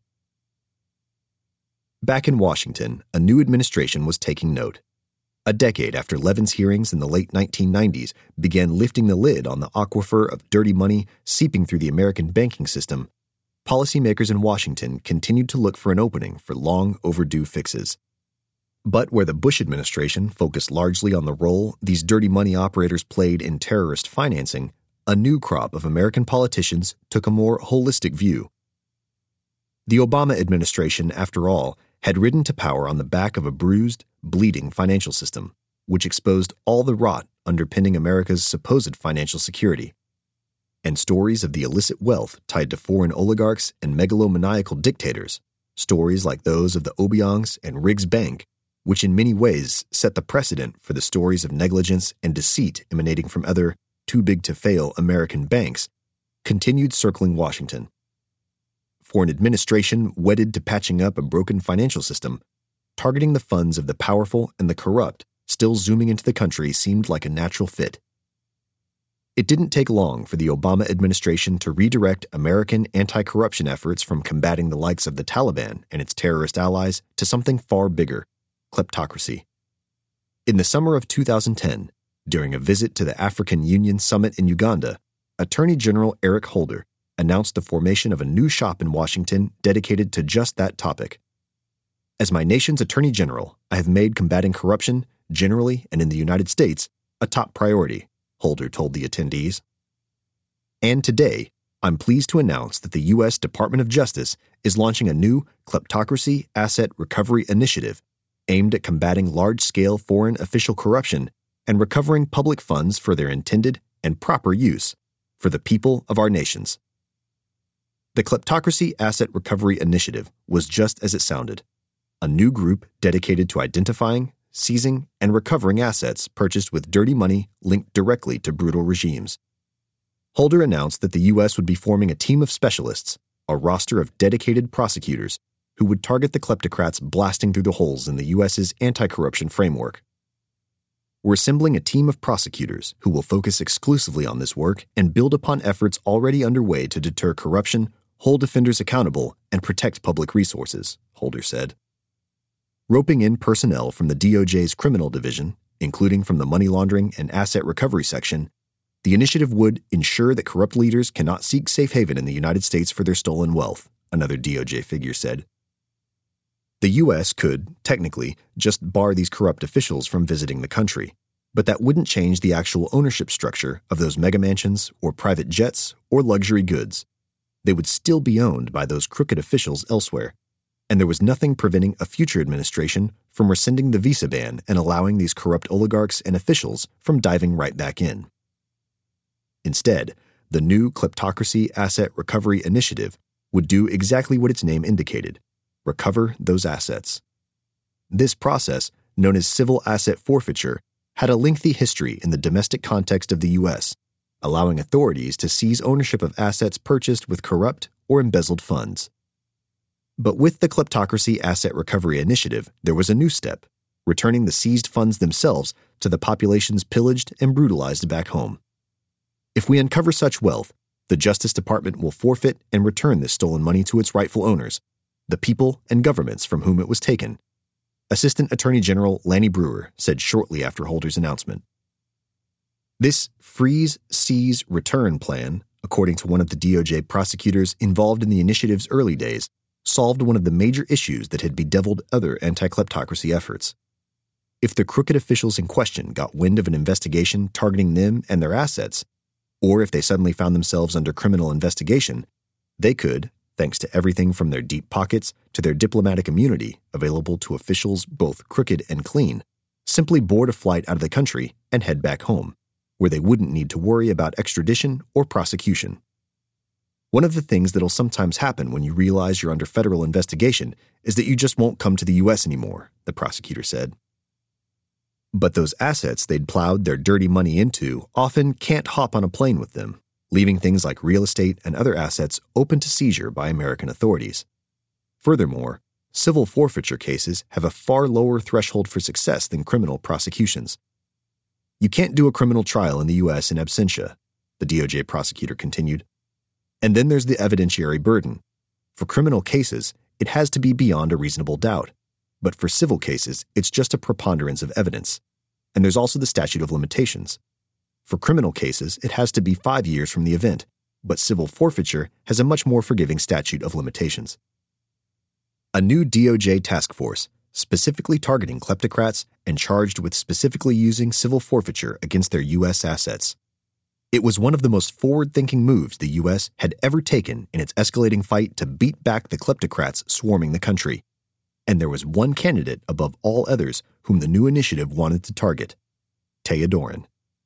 Back in Washington, a new administration was taking note. A decade after Levin's hearings in the late 1990s began lifting the lid on the aquifer of dirty money seeping through the American banking system, policymakers in Washington continued to look for an opening for long overdue fixes. But where the Bush administration focused largely on the role these dirty money operators played in terrorist financing, a new crop of American politicians took a more holistic view. The Obama administration, after all, had ridden to power on the back of a bruised, bleeding financial system, which exposed all the rot underpinning America's supposed financial security. And stories of the illicit wealth tied to foreign oligarchs and megalomaniacal dictators, stories like those of the Obiangs and Riggs Bank, which in many ways set the precedent for the stories of negligence and deceit emanating from other too-big-to-fail American banks, continued circling Washington. For an administration wedded to patching up a broken financial system, targeting the funds of the powerful and the corrupt still zooming into the country seemed like a natural fit. It didn't take long for the Obama administration to redirect American anti-corruption efforts from combating the likes of the Taliban and its terrorist allies to something far bigger, kleptocracy. In the summer of 2010, during a visit to the African Union Summit in Uganda, Attorney General Eric Holder announced the formation of a new shop in Washington dedicated to just that topic. As my nation's Attorney General, I have made combating corruption, generally and in the United States, a top priority, Holder told the attendees. And today, I'm pleased to announce that the U.S. Department of Justice is launching a new Kleptocracy Asset Recovery Initiative aimed at combating large-scale foreign official corruption and recovering public funds for their intended and proper use for the people of our nations. The Kleptocracy Asset Recovery Initiative was just as it sounded, a new group dedicated to identifying, seizing, and recovering assets purchased with dirty money linked directly to brutal regimes. Holder announced that the U.S. would be forming a team of specialists, a roster of dedicated prosecutors, who would target the kleptocrats blasting through the holes in the U.S.'s anti-corruption framework. We're assembling a team of prosecutors who will focus exclusively on this work and build upon efforts already underway to deter corruption, hold offenders accountable, and protect public resources, Holder said. Roping in personnel from the DOJ's criminal division, including from the money laundering and asset recovery section, the initiative would ensure that corrupt leaders cannot seek safe haven in the United States for their stolen wealth, another DOJ figure said. The U.S. could, technically, just bar these corrupt officials from visiting the country, but that wouldn't change the actual ownership structure of those mega mansions or private jets or luxury goods. They would still be owned by those crooked officials elsewhere, and there was nothing preventing a future administration from rescinding the visa ban and allowing these corrupt oligarchs and officials from diving right back in. Instead, the new Kleptocracy Asset Recovery Initiative would do exactly what its name indicated: recover those assets. This process, known as civil asset forfeiture, had a lengthy history in the domestic context of the U.S., allowing authorities to seize ownership of assets purchased with corrupt or embezzled funds. But with the Kleptocracy Asset Recovery Initiative, there was a new step, returning the seized funds themselves to the populations pillaged and brutalized back home. If we uncover such wealth, the Justice Department will forfeit and return this stolen money to its rightful owners, the people and governments from whom it was taken, Assistant Attorney General Lanny Breuer said shortly after Holder's announcement. This freeze, seize, return plan, according to one of the DOJ prosecutors involved in the initiative's early days, solved one of the major issues that had bedeviled other anti-kleptocracy efforts. If the crooked officials in question got wind of an investigation targeting them and their assets, or if they suddenly found themselves under criminal investigation, they could, thanks to everything from their deep pockets to their diplomatic immunity available to officials both crooked and clean, simply board a flight out of the country and head back home, where they wouldn't need to worry about extradition or prosecution. One of the things that'll sometimes happen when you realize you're under federal investigation is that you just won't come to the U.S. anymore, the prosecutor said. But those assets they'd plowed their dirty money into often can't hop on a plane with them, leaving things like real estate and other assets open to seizure by American authorities. Furthermore, civil forfeiture cases have a far lower threshold for success than criminal prosecutions. You can't do a criminal trial in the U.S. in absentia, the DOJ prosecutor continued. And then there's the evidentiary burden. For criminal cases, it has to be beyond a reasonable doubt. But for civil cases, it's just a preponderance of evidence. And there's also the statute of limitations. For criminal cases, it has to be 5 years from the event, but civil forfeiture has a much more forgiving statute of limitations. A new DOJ task force, specifically targeting kleptocrats and charged with specifically using civil forfeiture against their U.S. assets. It was one of the most forward-thinking moves the U.S. had ever taken in its escalating fight to beat back the kleptocrats swarming the country. And there was one candidate above all others whom the new initiative wanted to target: Teya Doran.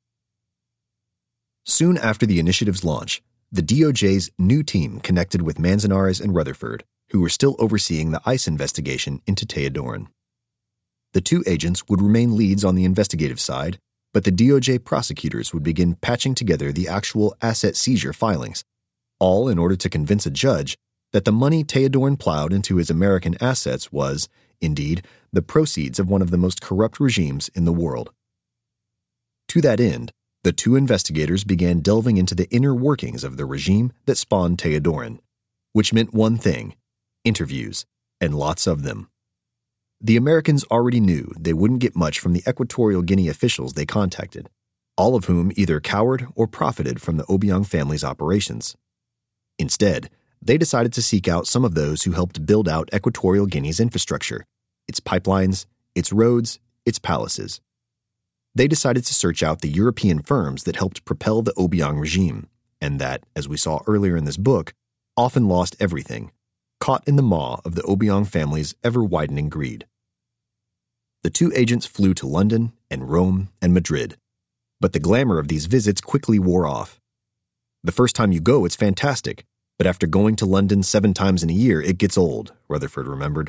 Soon after the initiative's launch, the DOJ's new team connected with Manzanares and Rutherford, who were still overseeing the ICE investigation into Teya Doran. The two agents would remain leads on the investigative side, but the DOJ prosecutors would begin patching together the actual asset seizure filings, all in order to convince a judge that the money Teya Doran plowed into his American assets was, indeed, the proceeds of one of the most corrupt regimes in the world. To that end, the two investigators began delving into the inner workings of the regime that spawned Teya Doran, which meant one thing: interviews, and lots of them. The Americans already knew they wouldn't get much from the Equatorial Guinea officials they contacted, all of whom either cowered or profited from the Obiang family's operations. Instead, they decided to seek out some of those who helped build out Equatorial Guinea's infrastructure, its pipelines, its roads, its palaces. They decided to search out the European firms that helped propel the Obiang regime, and that, as we saw earlier in this book, often lost everything, caught in the maw of the Obiang family's ever-widening greed. The two agents flew to London and Rome and Madrid, but the glamour of these visits quickly wore off. The first time you go, it's fantastic. But after going to London 7 times in a year, it gets old, Rutherford remembered.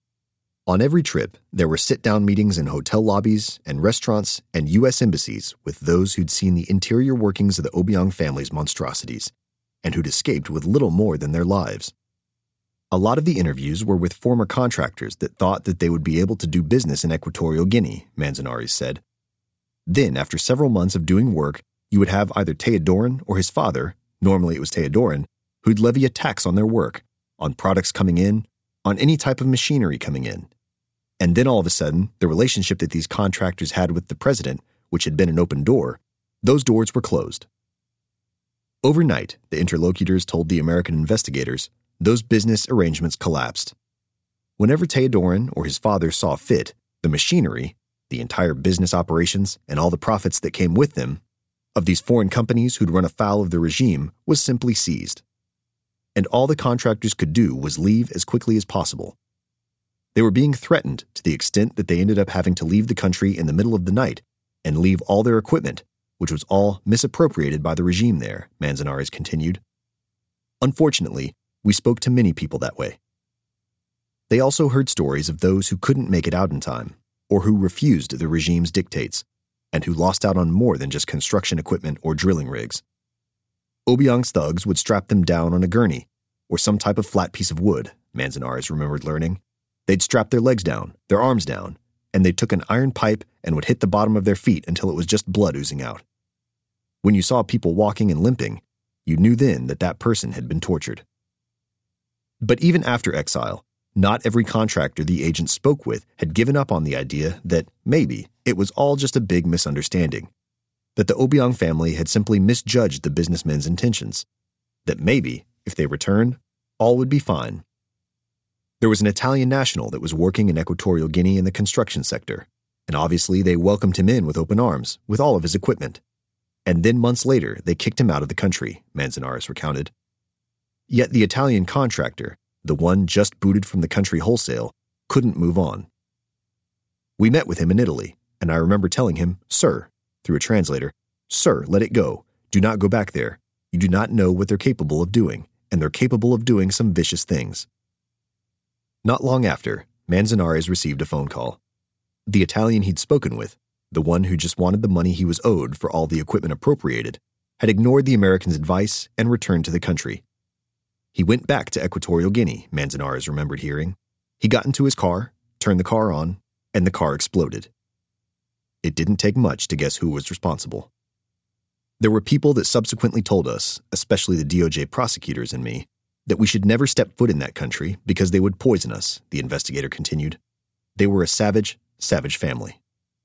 On every trip, there were sit-down meetings in hotel lobbies and restaurants and U.S. embassies with those who'd seen the interior workings of the Obiang family's monstrosities and who'd escaped with little more than their lives. A lot of the interviews were with former contractors that thought that they would be able to do business in Equatorial Guinea, Manzanares said. Then, after several months of doing work, you would have either Teodorin or his father, normally it was Teodorin, who'd levy a tax on their work, on products coming in, on any type of machinery coming in. And then all of a sudden, the relationship that these contractors had with the president, which had been an open door, those doors were closed. Overnight, the interlocutors told the American investigators, those business arrangements collapsed. Whenever Teodorin or his father saw fit, the machinery, the entire business operations, and all the profits that came with them, of these foreign companies who'd run afoul of the regime, was simply seized. And all the contractors could do was leave as quickly as possible. They were being threatened to the extent that they ended up having to leave the country in the middle of the night and leave all their equipment, which was all misappropriated by the regime there, Manzanares continued. Unfortunately, we spoke to many people that way. They also heard stories of those who couldn't make it out in time, or who refused the regime's dictates, and who lost out on more than just construction equipment or drilling rigs. Obiang's thugs would strap them down on a gurney, or some type of flat piece of wood, Manzanares remembered learning. They'd strap their legs down, their arms down, and they took an iron pipe and would hit the bottom of their feet until it was just blood oozing out. When you saw people walking and limping, you knew then that that person had been tortured. But even after exile, not every contractor the agent spoke with had given up on the idea that maybe it was all just a big misunderstanding, that the Obiang family had simply misjudged the businessmen's intentions, that maybe, if they returned, all would be fine. There was an Italian national that was working in Equatorial Guinea in the construction sector, and obviously they welcomed him in with open arms, with all of his equipment. And then months later, they kicked him out of the country, Manzanares recounted. Yet the Italian contractor, the one just booted from the country wholesale, couldn't move on. We met with him in Italy, and I remember telling him, "Sir," through a translator, "Sir, let it go. Do not go back there. You do not know what they're capable of doing, and they're capable of doing some vicious things." Not long after, Manzanares received a phone call. The Italian he'd spoken with, the one who just wanted the money he was owed for all the equipment appropriated, had ignored the Americans' advice and returned to the country. He went back to Equatorial Guinea, Manzanares remembered hearing. He got into his car, turned the car on, and the car exploded. It didn't take much to guess who was responsible. There were people that subsequently told us, especially the DOJ prosecutors and me, that we should never step foot in that country because they would poison us, the investigator continued. They were a savage, savage family.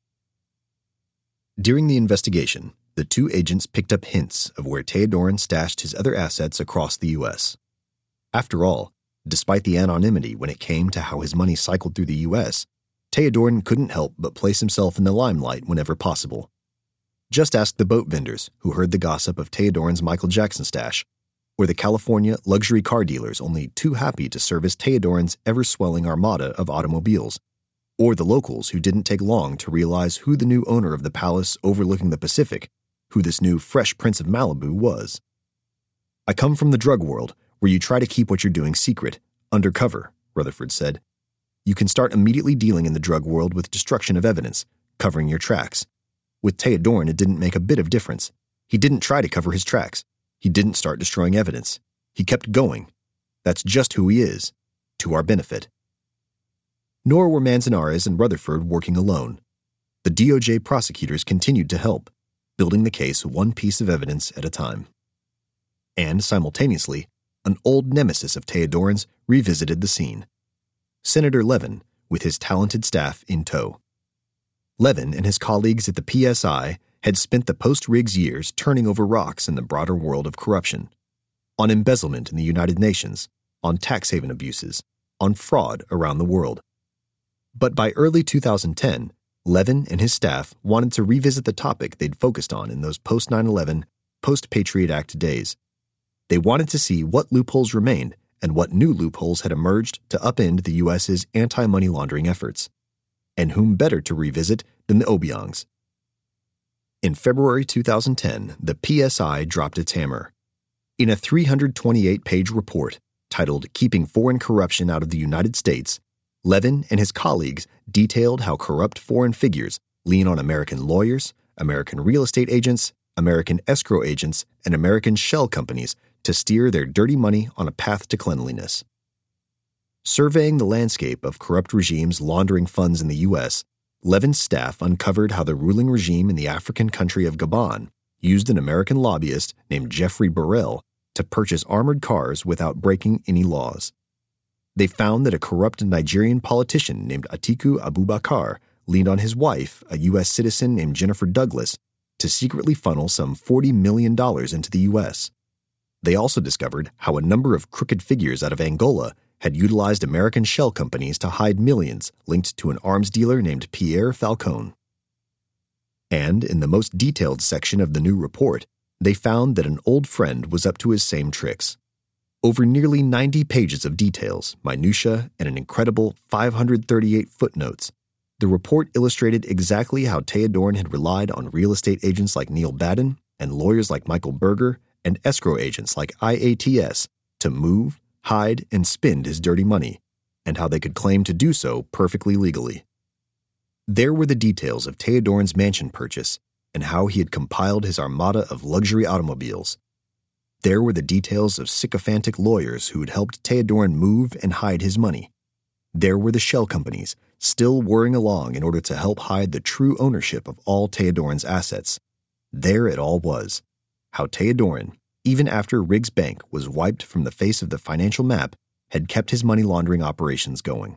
During the investigation, the two agents picked up hints of where Teodorin stashed his other assets across the U.S. After all, despite the anonymity when it came to how his money cycled through the U.S., Teodorin couldn't help but place himself in the limelight whenever possible. Just ask the boat vendors who heard the gossip of Teodorin's Michael Jackson stash, or the California luxury car dealers only too happy to service Teodorin's ever-swelling armada of automobiles, or the locals who didn't take long to realize who the new owner of the palace overlooking the Pacific, who this new fresh prince of Malibu was. "I come from the drug world, where you try to keep what you're doing secret, undercover," Rutherford said. "You can start immediately dealing in the drug world with destruction of evidence, covering your tracks. With Teodorin, it didn't make a bit of difference. He didn't try to cover his tracks. He didn't start destroying evidence. He kept going. That's just who he is, to our benefit." Nor were Manzanares and Rutherford working alone. The DOJ prosecutors continued to help, building the case one piece of evidence at a time. And simultaneously, an old nemesis of Teodorin's revisited the scene. Senator Levin, with his talented staff in tow. Levin and his colleagues at the PSI had spent the post-Riggs years turning over rocks in the broader world of corruption, on embezzlement in the United Nations, on tax haven abuses, on fraud around the world. But by early 2010, Levin and his staff wanted to revisit the topic they'd focused on in those post-9/11, post-Patriot Act days. They wanted to see what loopholes remained and what new loopholes had emerged to upend the U.S.'s anti-money laundering efforts. And whom better to revisit than the Obiangs? In February 2010, the PSI dropped its hammer. In a 328-page report titled Keeping Foreign Corruption Out of the United States, Levin and his colleagues detailed how corrupt foreign figures lean on American lawyers, American real estate agents, American escrow agents, and American shell companies to steer their dirty money on a path to cleanliness. Surveying the landscape of corrupt regimes laundering funds in the U.S., Levin's staff uncovered how the ruling regime in the African country of Gabon used an American lobbyist named Jeffrey Burrell to purchase armored cars without breaking any laws. They found that a corrupt Nigerian politician named Atiku Abubakar leaned on his wife, a U.S. citizen named Jennifer Douglas, to secretly funnel some $40 million into the U.S. They also discovered how a number of crooked figures out of Angola had utilized American shell companies to hide millions linked to an arms dealer named Pierre Falcone. And in the most detailed section of the new report, they found that an old friend was up to his same tricks. Over nearly 90 pages of details, minutiae, and an incredible 538 footnotes, the report illustrated exactly how Theodorin had relied on real estate agents like Neil Baden and lawyers like Michael Berger and escrow agents like IATS to move, hide, and spend his dirty money, and how they could claim to do so perfectly legally. There were the details of Theodorin's mansion purchase and how he had compiled his armada of luxury automobiles. There were the details of sycophantic lawyers who had helped Theodorin move and hide his money. There were the shell companies, still whirring along in order to help hide the true ownership of all Theodorin's assets. There it all was, how Theodorin, even after Riggs Bank was wiped from the face of the financial map, had kept his money laundering operations going.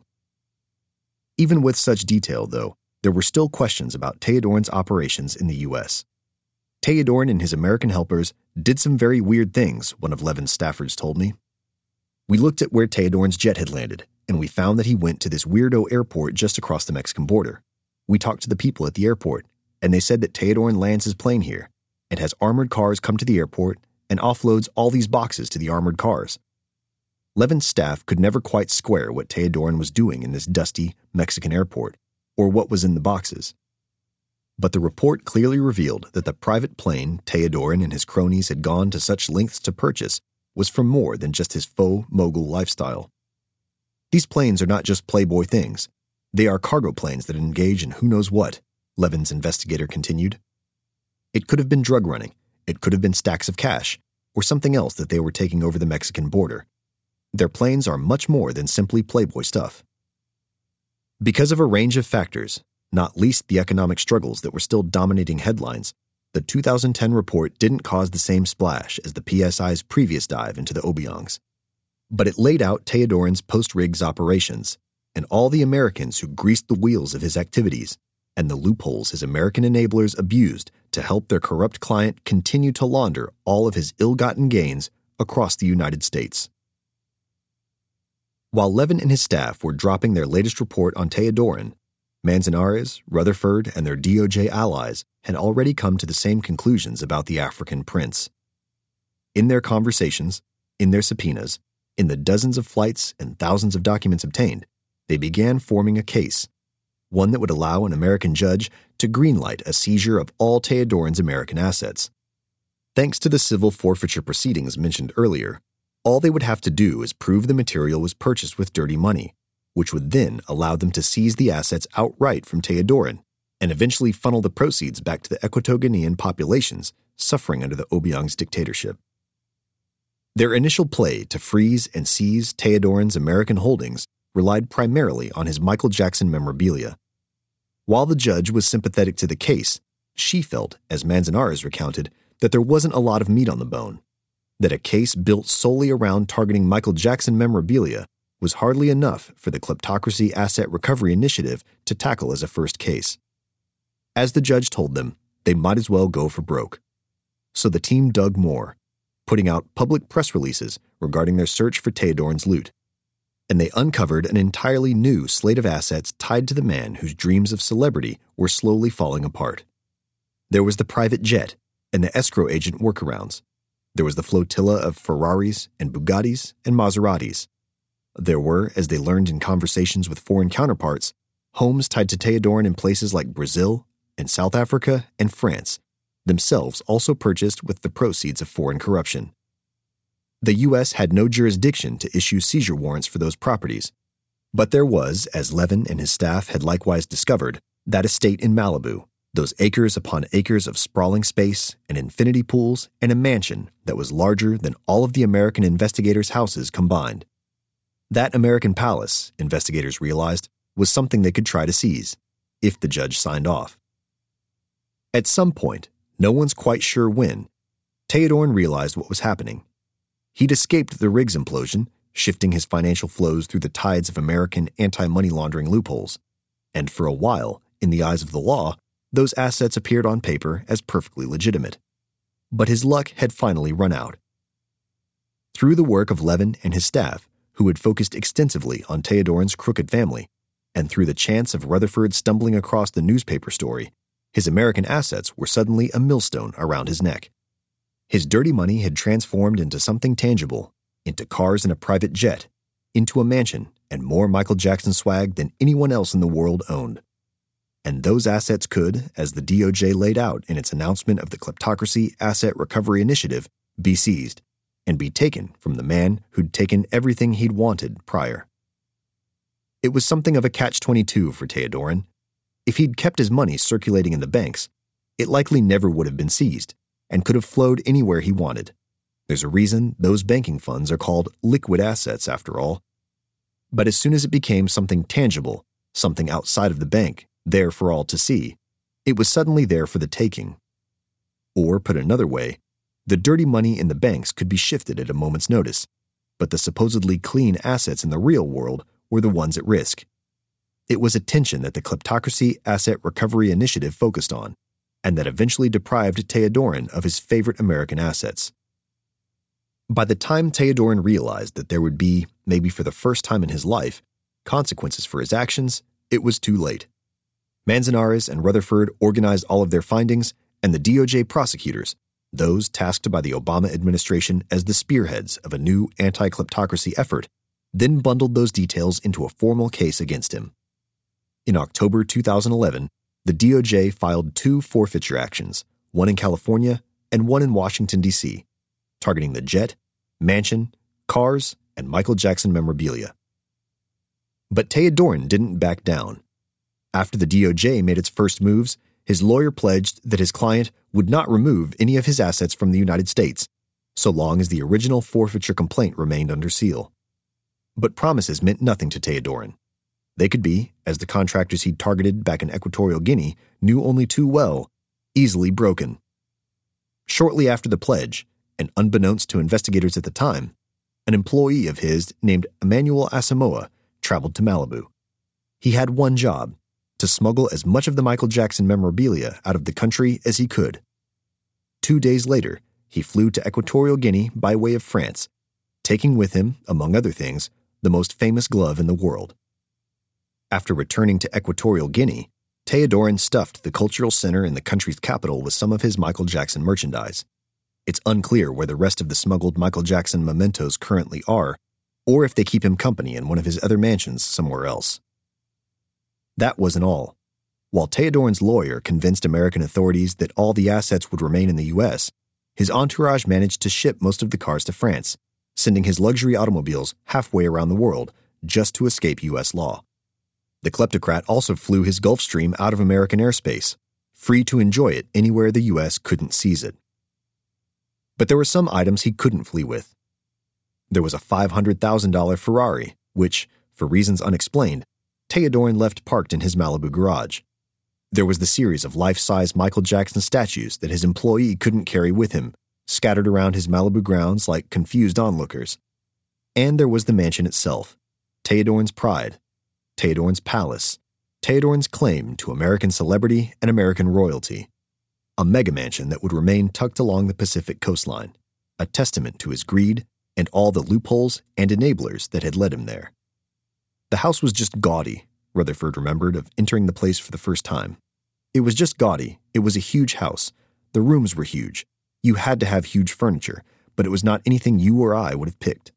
Even with such detail, though, there were still questions about Theodorin's operations in the U.S. Theodorin and his American helpers did some very weird things, one of Levin's staffers told me. We looked at where Theodorin's jet had landed, and we found that he went to this weirdo airport just across the Mexican border. We talked to the people at the airport, and they said that Theodorin lands his plane here and has armored cars come to the airport and offloads all these boxes to the armored cars. Levin's staff could never quite square what Theodorin was doing in this dusty Mexican airport, or what was in the boxes. But the report clearly revealed that the private plane Theodorin and his cronies had gone to such lengths to purchase was for more than just his faux mogul lifestyle. These planes are not just playboy things. They are cargo planes that engage in who knows what, Levin's investigator continued. It could have been drug running, it could have been stacks of cash, or something else that they were taking over the Mexican border. Their planes are much more than simply playboy stuff. Because of a range of factors, not least the economic struggles that were still dominating headlines, the 2010 report didn't cause the same splash as the PSI's previous dive into the Obiangs. But it laid out Theodorin's post-Riggs operations, and all the Americans who greased the wheels of his activities, and the loopholes his American enablers abused to help their corrupt client continue to launder all of his ill-gotten gains across the United States. While Levin and his staff were dropping their latest report on Theodorin, Manzanares, Rutherford, and their DOJ allies had already come to the same conclusions about the African prince. In their conversations, in their subpoenas, in the dozens of flights and thousands of documents obtained, they began forming a case, one that would allow an American judge to greenlight a seizure of all Theodorin's American assets. Thanks to the civil forfeiture proceedings mentioned earlier, all they would have to do is prove the material was purchased with dirty money, which would then allow them to seize the assets outright from Theodorin and eventually funnel the proceeds back to the Equatoguinean populations suffering under the Obiang's dictatorship. Their initial play to freeze and seize Theodorin's American holdings relied primarily on his Michael Jackson memorabilia. While the judge was sympathetic to the case, she felt, as Manzanares recounted, that there wasn't a lot of meat on the bone, that a case built solely around targeting Michael Jackson memorabilia was hardly enough for the Kleptocracy Asset Recovery Initiative to tackle as a first case. As the judge told them, they might as well go for broke. So the team dug more, putting out public press releases regarding their search for Theodorin's loot. And they uncovered an entirely new slate of assets tied to the man whose dreams of celebrity were slowly falling apart. There was the private jet and the escrow agent workarounds. There was the flotilla of Ferraris and Bugattis and Maseratis. There were, as they learned in conversations with foreign counterparts, homes tied to Theodorin in places like Brazil and South Africa and France, themselves also purchased with the proceeds of foreign corruption. The U.S. had no jurisdiction to issue seizure warrants for those properties. But there was, as Levin and his staff had likewise discovered, that estate in Malibu, those acres upon acres of sprawling space and infinity pools and a mansion that was larger than all of the American investigators' houses combined. That American palace, investigators realized, was something they could try to seize, if the judge signed off. At some point, no one's quite sure when, Teodorin realized what was happening. He'd escaped the Riggs implosion, shifting his financial flows through the tides of American anti-money laundering loopholes, and for a while, in the eyes of the law, those assets appeared on paper as perfectly legitimate. But his luck had finally run out. Through the work of Levin and his staff, who had focused extensively on Teodorin's crooked family, and through the chance of Rutherford stumbling across the newspaper story, his American assets were suddenly a millstone around his neck. His dirty money had transformed into something tangible, into cars and a private jet, into a mansion and more Michael Jackson swag than anyone else in the world owned. And those assets could, as the DOJ laid out in its announcement of the Kleptocracy Asset Recovery Initiative, be seized and be taken from the man who'd taken everything he'd wanted prior. It was something of a catch-22 for Teodorin. If he'd kept his money circulating in the banks, it likely never would have been seized and could have flowed anywhere he wanted. There's a reason those banking funds are called liquid assets, after all. But as soon as it became something tangible, something outside of the bank, there for all to see, it was suddenly there for the taking. Or, put another way, the dirty money in the banks could be shifted at a moment's notice, but the supposedly clean assets in the real world were the ones at risk. It was a tension that the Kleptocracy Asset Recovery Initiative focused on, and that eventually deprived Teodorin of his favorite American assets. By the time Teodorin realized that there would be, maybe for the first time in his life, consequences for his actions, it was too late. Manzanares and Rutherford organized all of their findings, and the DOJ prosecutors, those tasked by the Obama administration as the spearheads of a new anti-kleptocracy effort, then bundled those details into a formal case against him. In October 2011, the DOJ filed 2 forfeiture actions, one in California and one in Washington, D.C., targeting the jet, mansion, cars, and Michael Jackson memorabilia. But Teodorin didn't back down. After the DOJ made its first moves, his lawyer pledged that his client would not remove any of his assets from the United States, so long as the original forfeiture complaint remained under seal. But promises meant nothing to Teodorin. They could be, as the contractors he'd targeted back in Equatorial Guinea knew only too well, easily broken. Shortly after the pledge, and unbeknownst to investigators at the time, an employee of his named Emmanuel Asamoah traveled to Malibu. He had one job: to smuggle as much of the Michael Jackson memorabilia out of the country as he could. 2 days later, he flew to Equatorial Guinea by way of France, taking with him, among other things, the most famous glove in the world. After returning to Equatorial Guinea, Teodorin stuffed the cultural center in the country's capital with some of his Michael Jackson merchandise. It's unclear where the rest of the smuggled Michael Jackson mementos currently are, or if they keep him company in one of his other mansions somewhere else. That wasn't all. While Teodorin's lawyer convinced American authorities that all the assets would remain in the U.S., his entourage managed to ship most of the cars to France, sending his luxury automobiles halfway around the world just to escape U.S. law. The kleptocrat also flew his Gulfstream out of American airspace, free to enjoy it anywhere the U.S. couldn't seize it. But there were some items he couldn't flee with. There was a $500,000 Ferrari, which, for reasons unexplained, Teodorin left parked in his Malibu garage. There was the series of life-size Michael Jackson statues that his employee couldn't carry with him, scattered around his Malibu grounds like confused onlookers. And there was the mansion itself, Teodorin's pride, Teodorin's palace, Teodorin's claim to American celebrity and American royalty. A mega-mansion that would remain tucked along the Pacific coastline, a testament to his greed and all the loopholes and enablers that had led him there. The house was just gaudy, Rutherford remembered of entering the place for the first time. It was just gaudy. It was a huge house. The rooms were huge. You had to have huge furniture, but it was not anything you or I would have picked.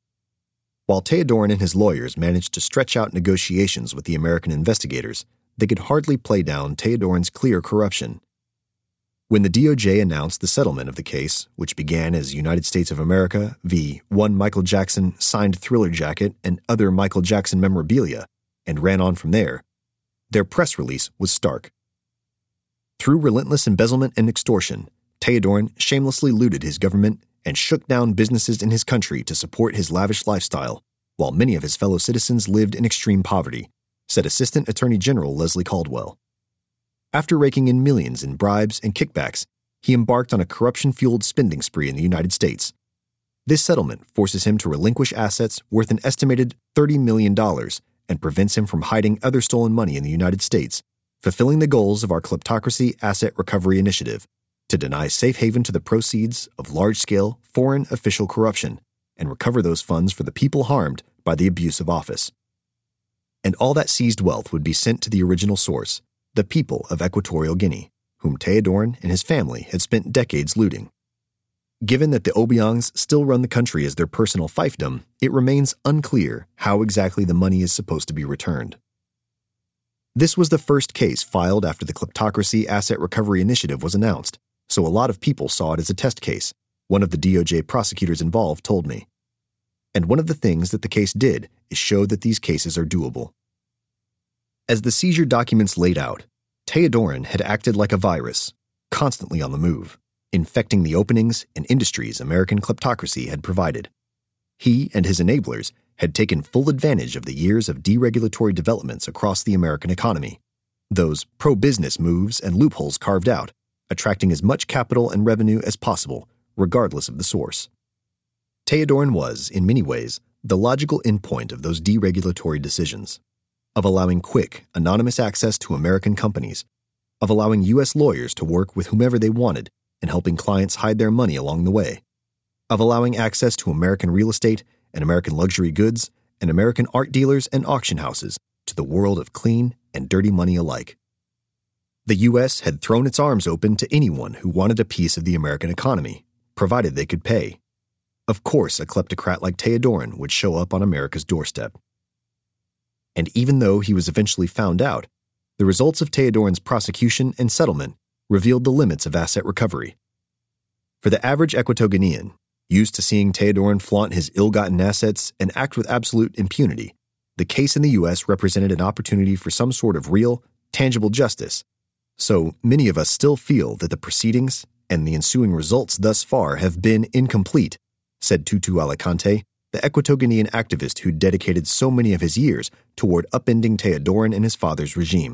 While Teodorin and his lawyers managed to stretch out negotiations with the American investigators, they could hardly play down Teodorin's clear corruption. When the DOJ announced the settlement of the case, which began as United States of America v. One Michael Jackson signed Thriller jacket and other Michael Jackson memorabilia, and ran on from there, their press release was stark. Through relentless embezzlement and extortion, Theodorin shamelessly looted his government and shook down businesses in his country to support his lavish lifestyle, while many of his fellow citizens lived in extreme poverty, said Assistant Attorney General Leslie Caldwell. After raking in millions in bribes and kickbacks, he embarked on a corruption-fueled spending spree in the United States. This settlement forces him to relinquish assets worth an estimated $30 million and prevents him from hiding other stolen money in the United States, fulfilling the goals of our Kleptocracy Asset Recovery Initiative to deny safe haven to the proceeds of large-scale foreign official corruption and recover those funds for the people harmed by the abuse of office. And all that seized wealth would be sent to the original source, the people of Equatorial Guinea, whom Theodorin and his family had spent decades looting. Given that the Obiangs still run the country as their personal fiefdom, it remains unclear how exactly the money is supposed to be returned. This was the first case filed after the Kleptocracy Asset Recovery Initiative was announced, so a lot of people saw it as a test case, one of the DOJ prosecutors involved told me. And one of the things that the case did is show that these cases are doable. As the seizure documents laid out, Theodorin had acted like a virus, constantly on the move, infecting the openings and industries American kleptocracy had provided. He and his enablers had taken full advantage of the years of deregulatory developments across the American economy, those pro-business moves and loopholes carved out, attracting as much capital and revenue as possible, regardless of the source. Theodorin was, in many ways, the logical endpoint of those deregulatory decisions, of allowing quick, anonymous access to American companies, of allowing U.S. lawyers to work with whomever they wanted and helping clients hide their money along the way, of allowing access to American real estate and American luxury goods and American art dealers and auction houses to the world of clean and dirty money alike. The U.S. had thrown its arms open to anyone who wanted a piece of the American economy, provided they could pay. Of course, a kleptocrat like Theodorin would show up on America's doorstep. And even though he was eventually found out, the results of Theodorin's prosecution and settlement revealed the limits of asset recovery. For the average Equatoguinean, used to seeing Theodorin flaunt his ill-gotten assets and act with absolute impunity, the case in the U.S. represented an opportunity for some sort of real, tangible justice. So many of us still feel that the proceedings and the ensuing results thus far have been incomplete, said Tutu Alicante, the Equatoguinean activist who dedicated so many of his years toward upending Theodorin and his father's regime.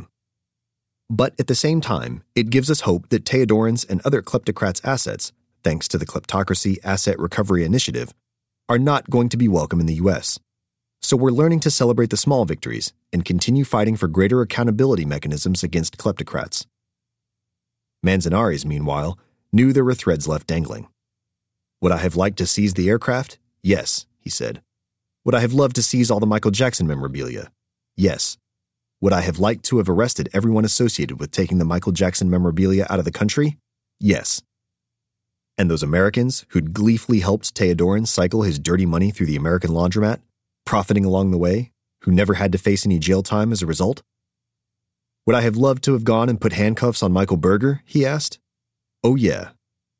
But at the same time, it gives us hope that Theodorin's and other kleptocrats' assets, thanks to the Kleptocracy Asset Recovery Initiative, are not going to be welcome in the U.S. So we're learning to celebrate the small victories and continue fighting for greater accountability mechanisms against kleptocrats. Manzanares, meanwhile, knew there were threads left dangling. Would I have liked to seize the aircraft? Yes, he said. Would I have loved to seize all the Michael Jackson memorabilia? Yes. Would I have liked to have arrested everyone associated with taking the Michael Jackson memorabilia out of the country? Yes. And those Americans who'd gleefully helped Theodorin cycle his dirty money through the American laundromat, profiting along the way, who never had to face any jail time as a result? Would I have loved to have gone and put handcuffs on Michael Berger? He asked. Oh yeah.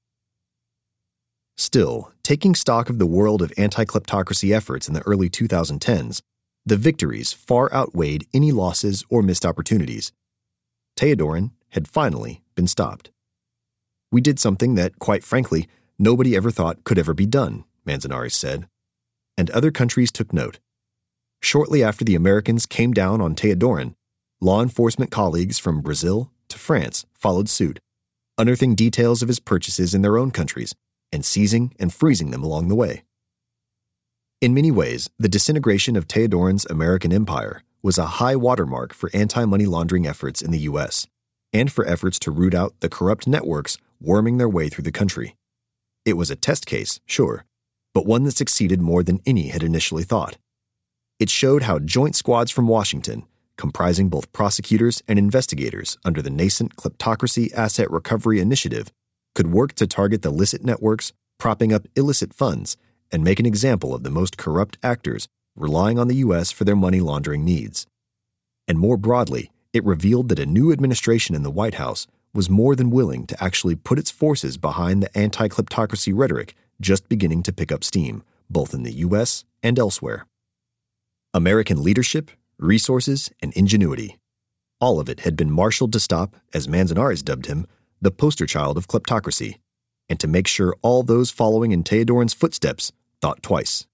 Still, taking stock of the world of anti-kleptocracy efforts in the early 2010s, the victories far outweighed any losses or missed opportunities. Theodorin had finally been stopped. We did something that, quite frankly, nobody ever thought could ever be done, Manzanares said. And other countries took note. Shortly after the Americans came down on Theodorin, law enforcement colleagues from Brazil to France followed suit, unearthing details of his purchases in their own countries and seizing and freezing them along the way. In many ways, the disintegration of Theodorin's American empire was a high watermark for anti-money laundering efforts in the U.S. and for efforts to root out the corrupt networks worming their way through the country. It was a test case, sure, but one that succeeded more than any had initially thought. It showed how joint squads from Washington, comprising both prosecutors and investigators under the nascent Kleptocracy Asset Recovery Initiative, could work to target the licit networks, propping up illicit funds, and make an example of the most corrupt actors relying on the U.S. for their money laundering needs. And more broadly, it revealed that a new administration in the White House was more than willing to actually put its forces behind the anti-kleptocracy rhetoric just beginning to pick up steam, both in the U.S. and elsewhere. American leadership, resources, and ingenuity. All of it had been marshaled to stop, as Manzanares dubbed him, the poster child of kleptocracy, and to make sure all those following in Teodorin's footsteps thought twice.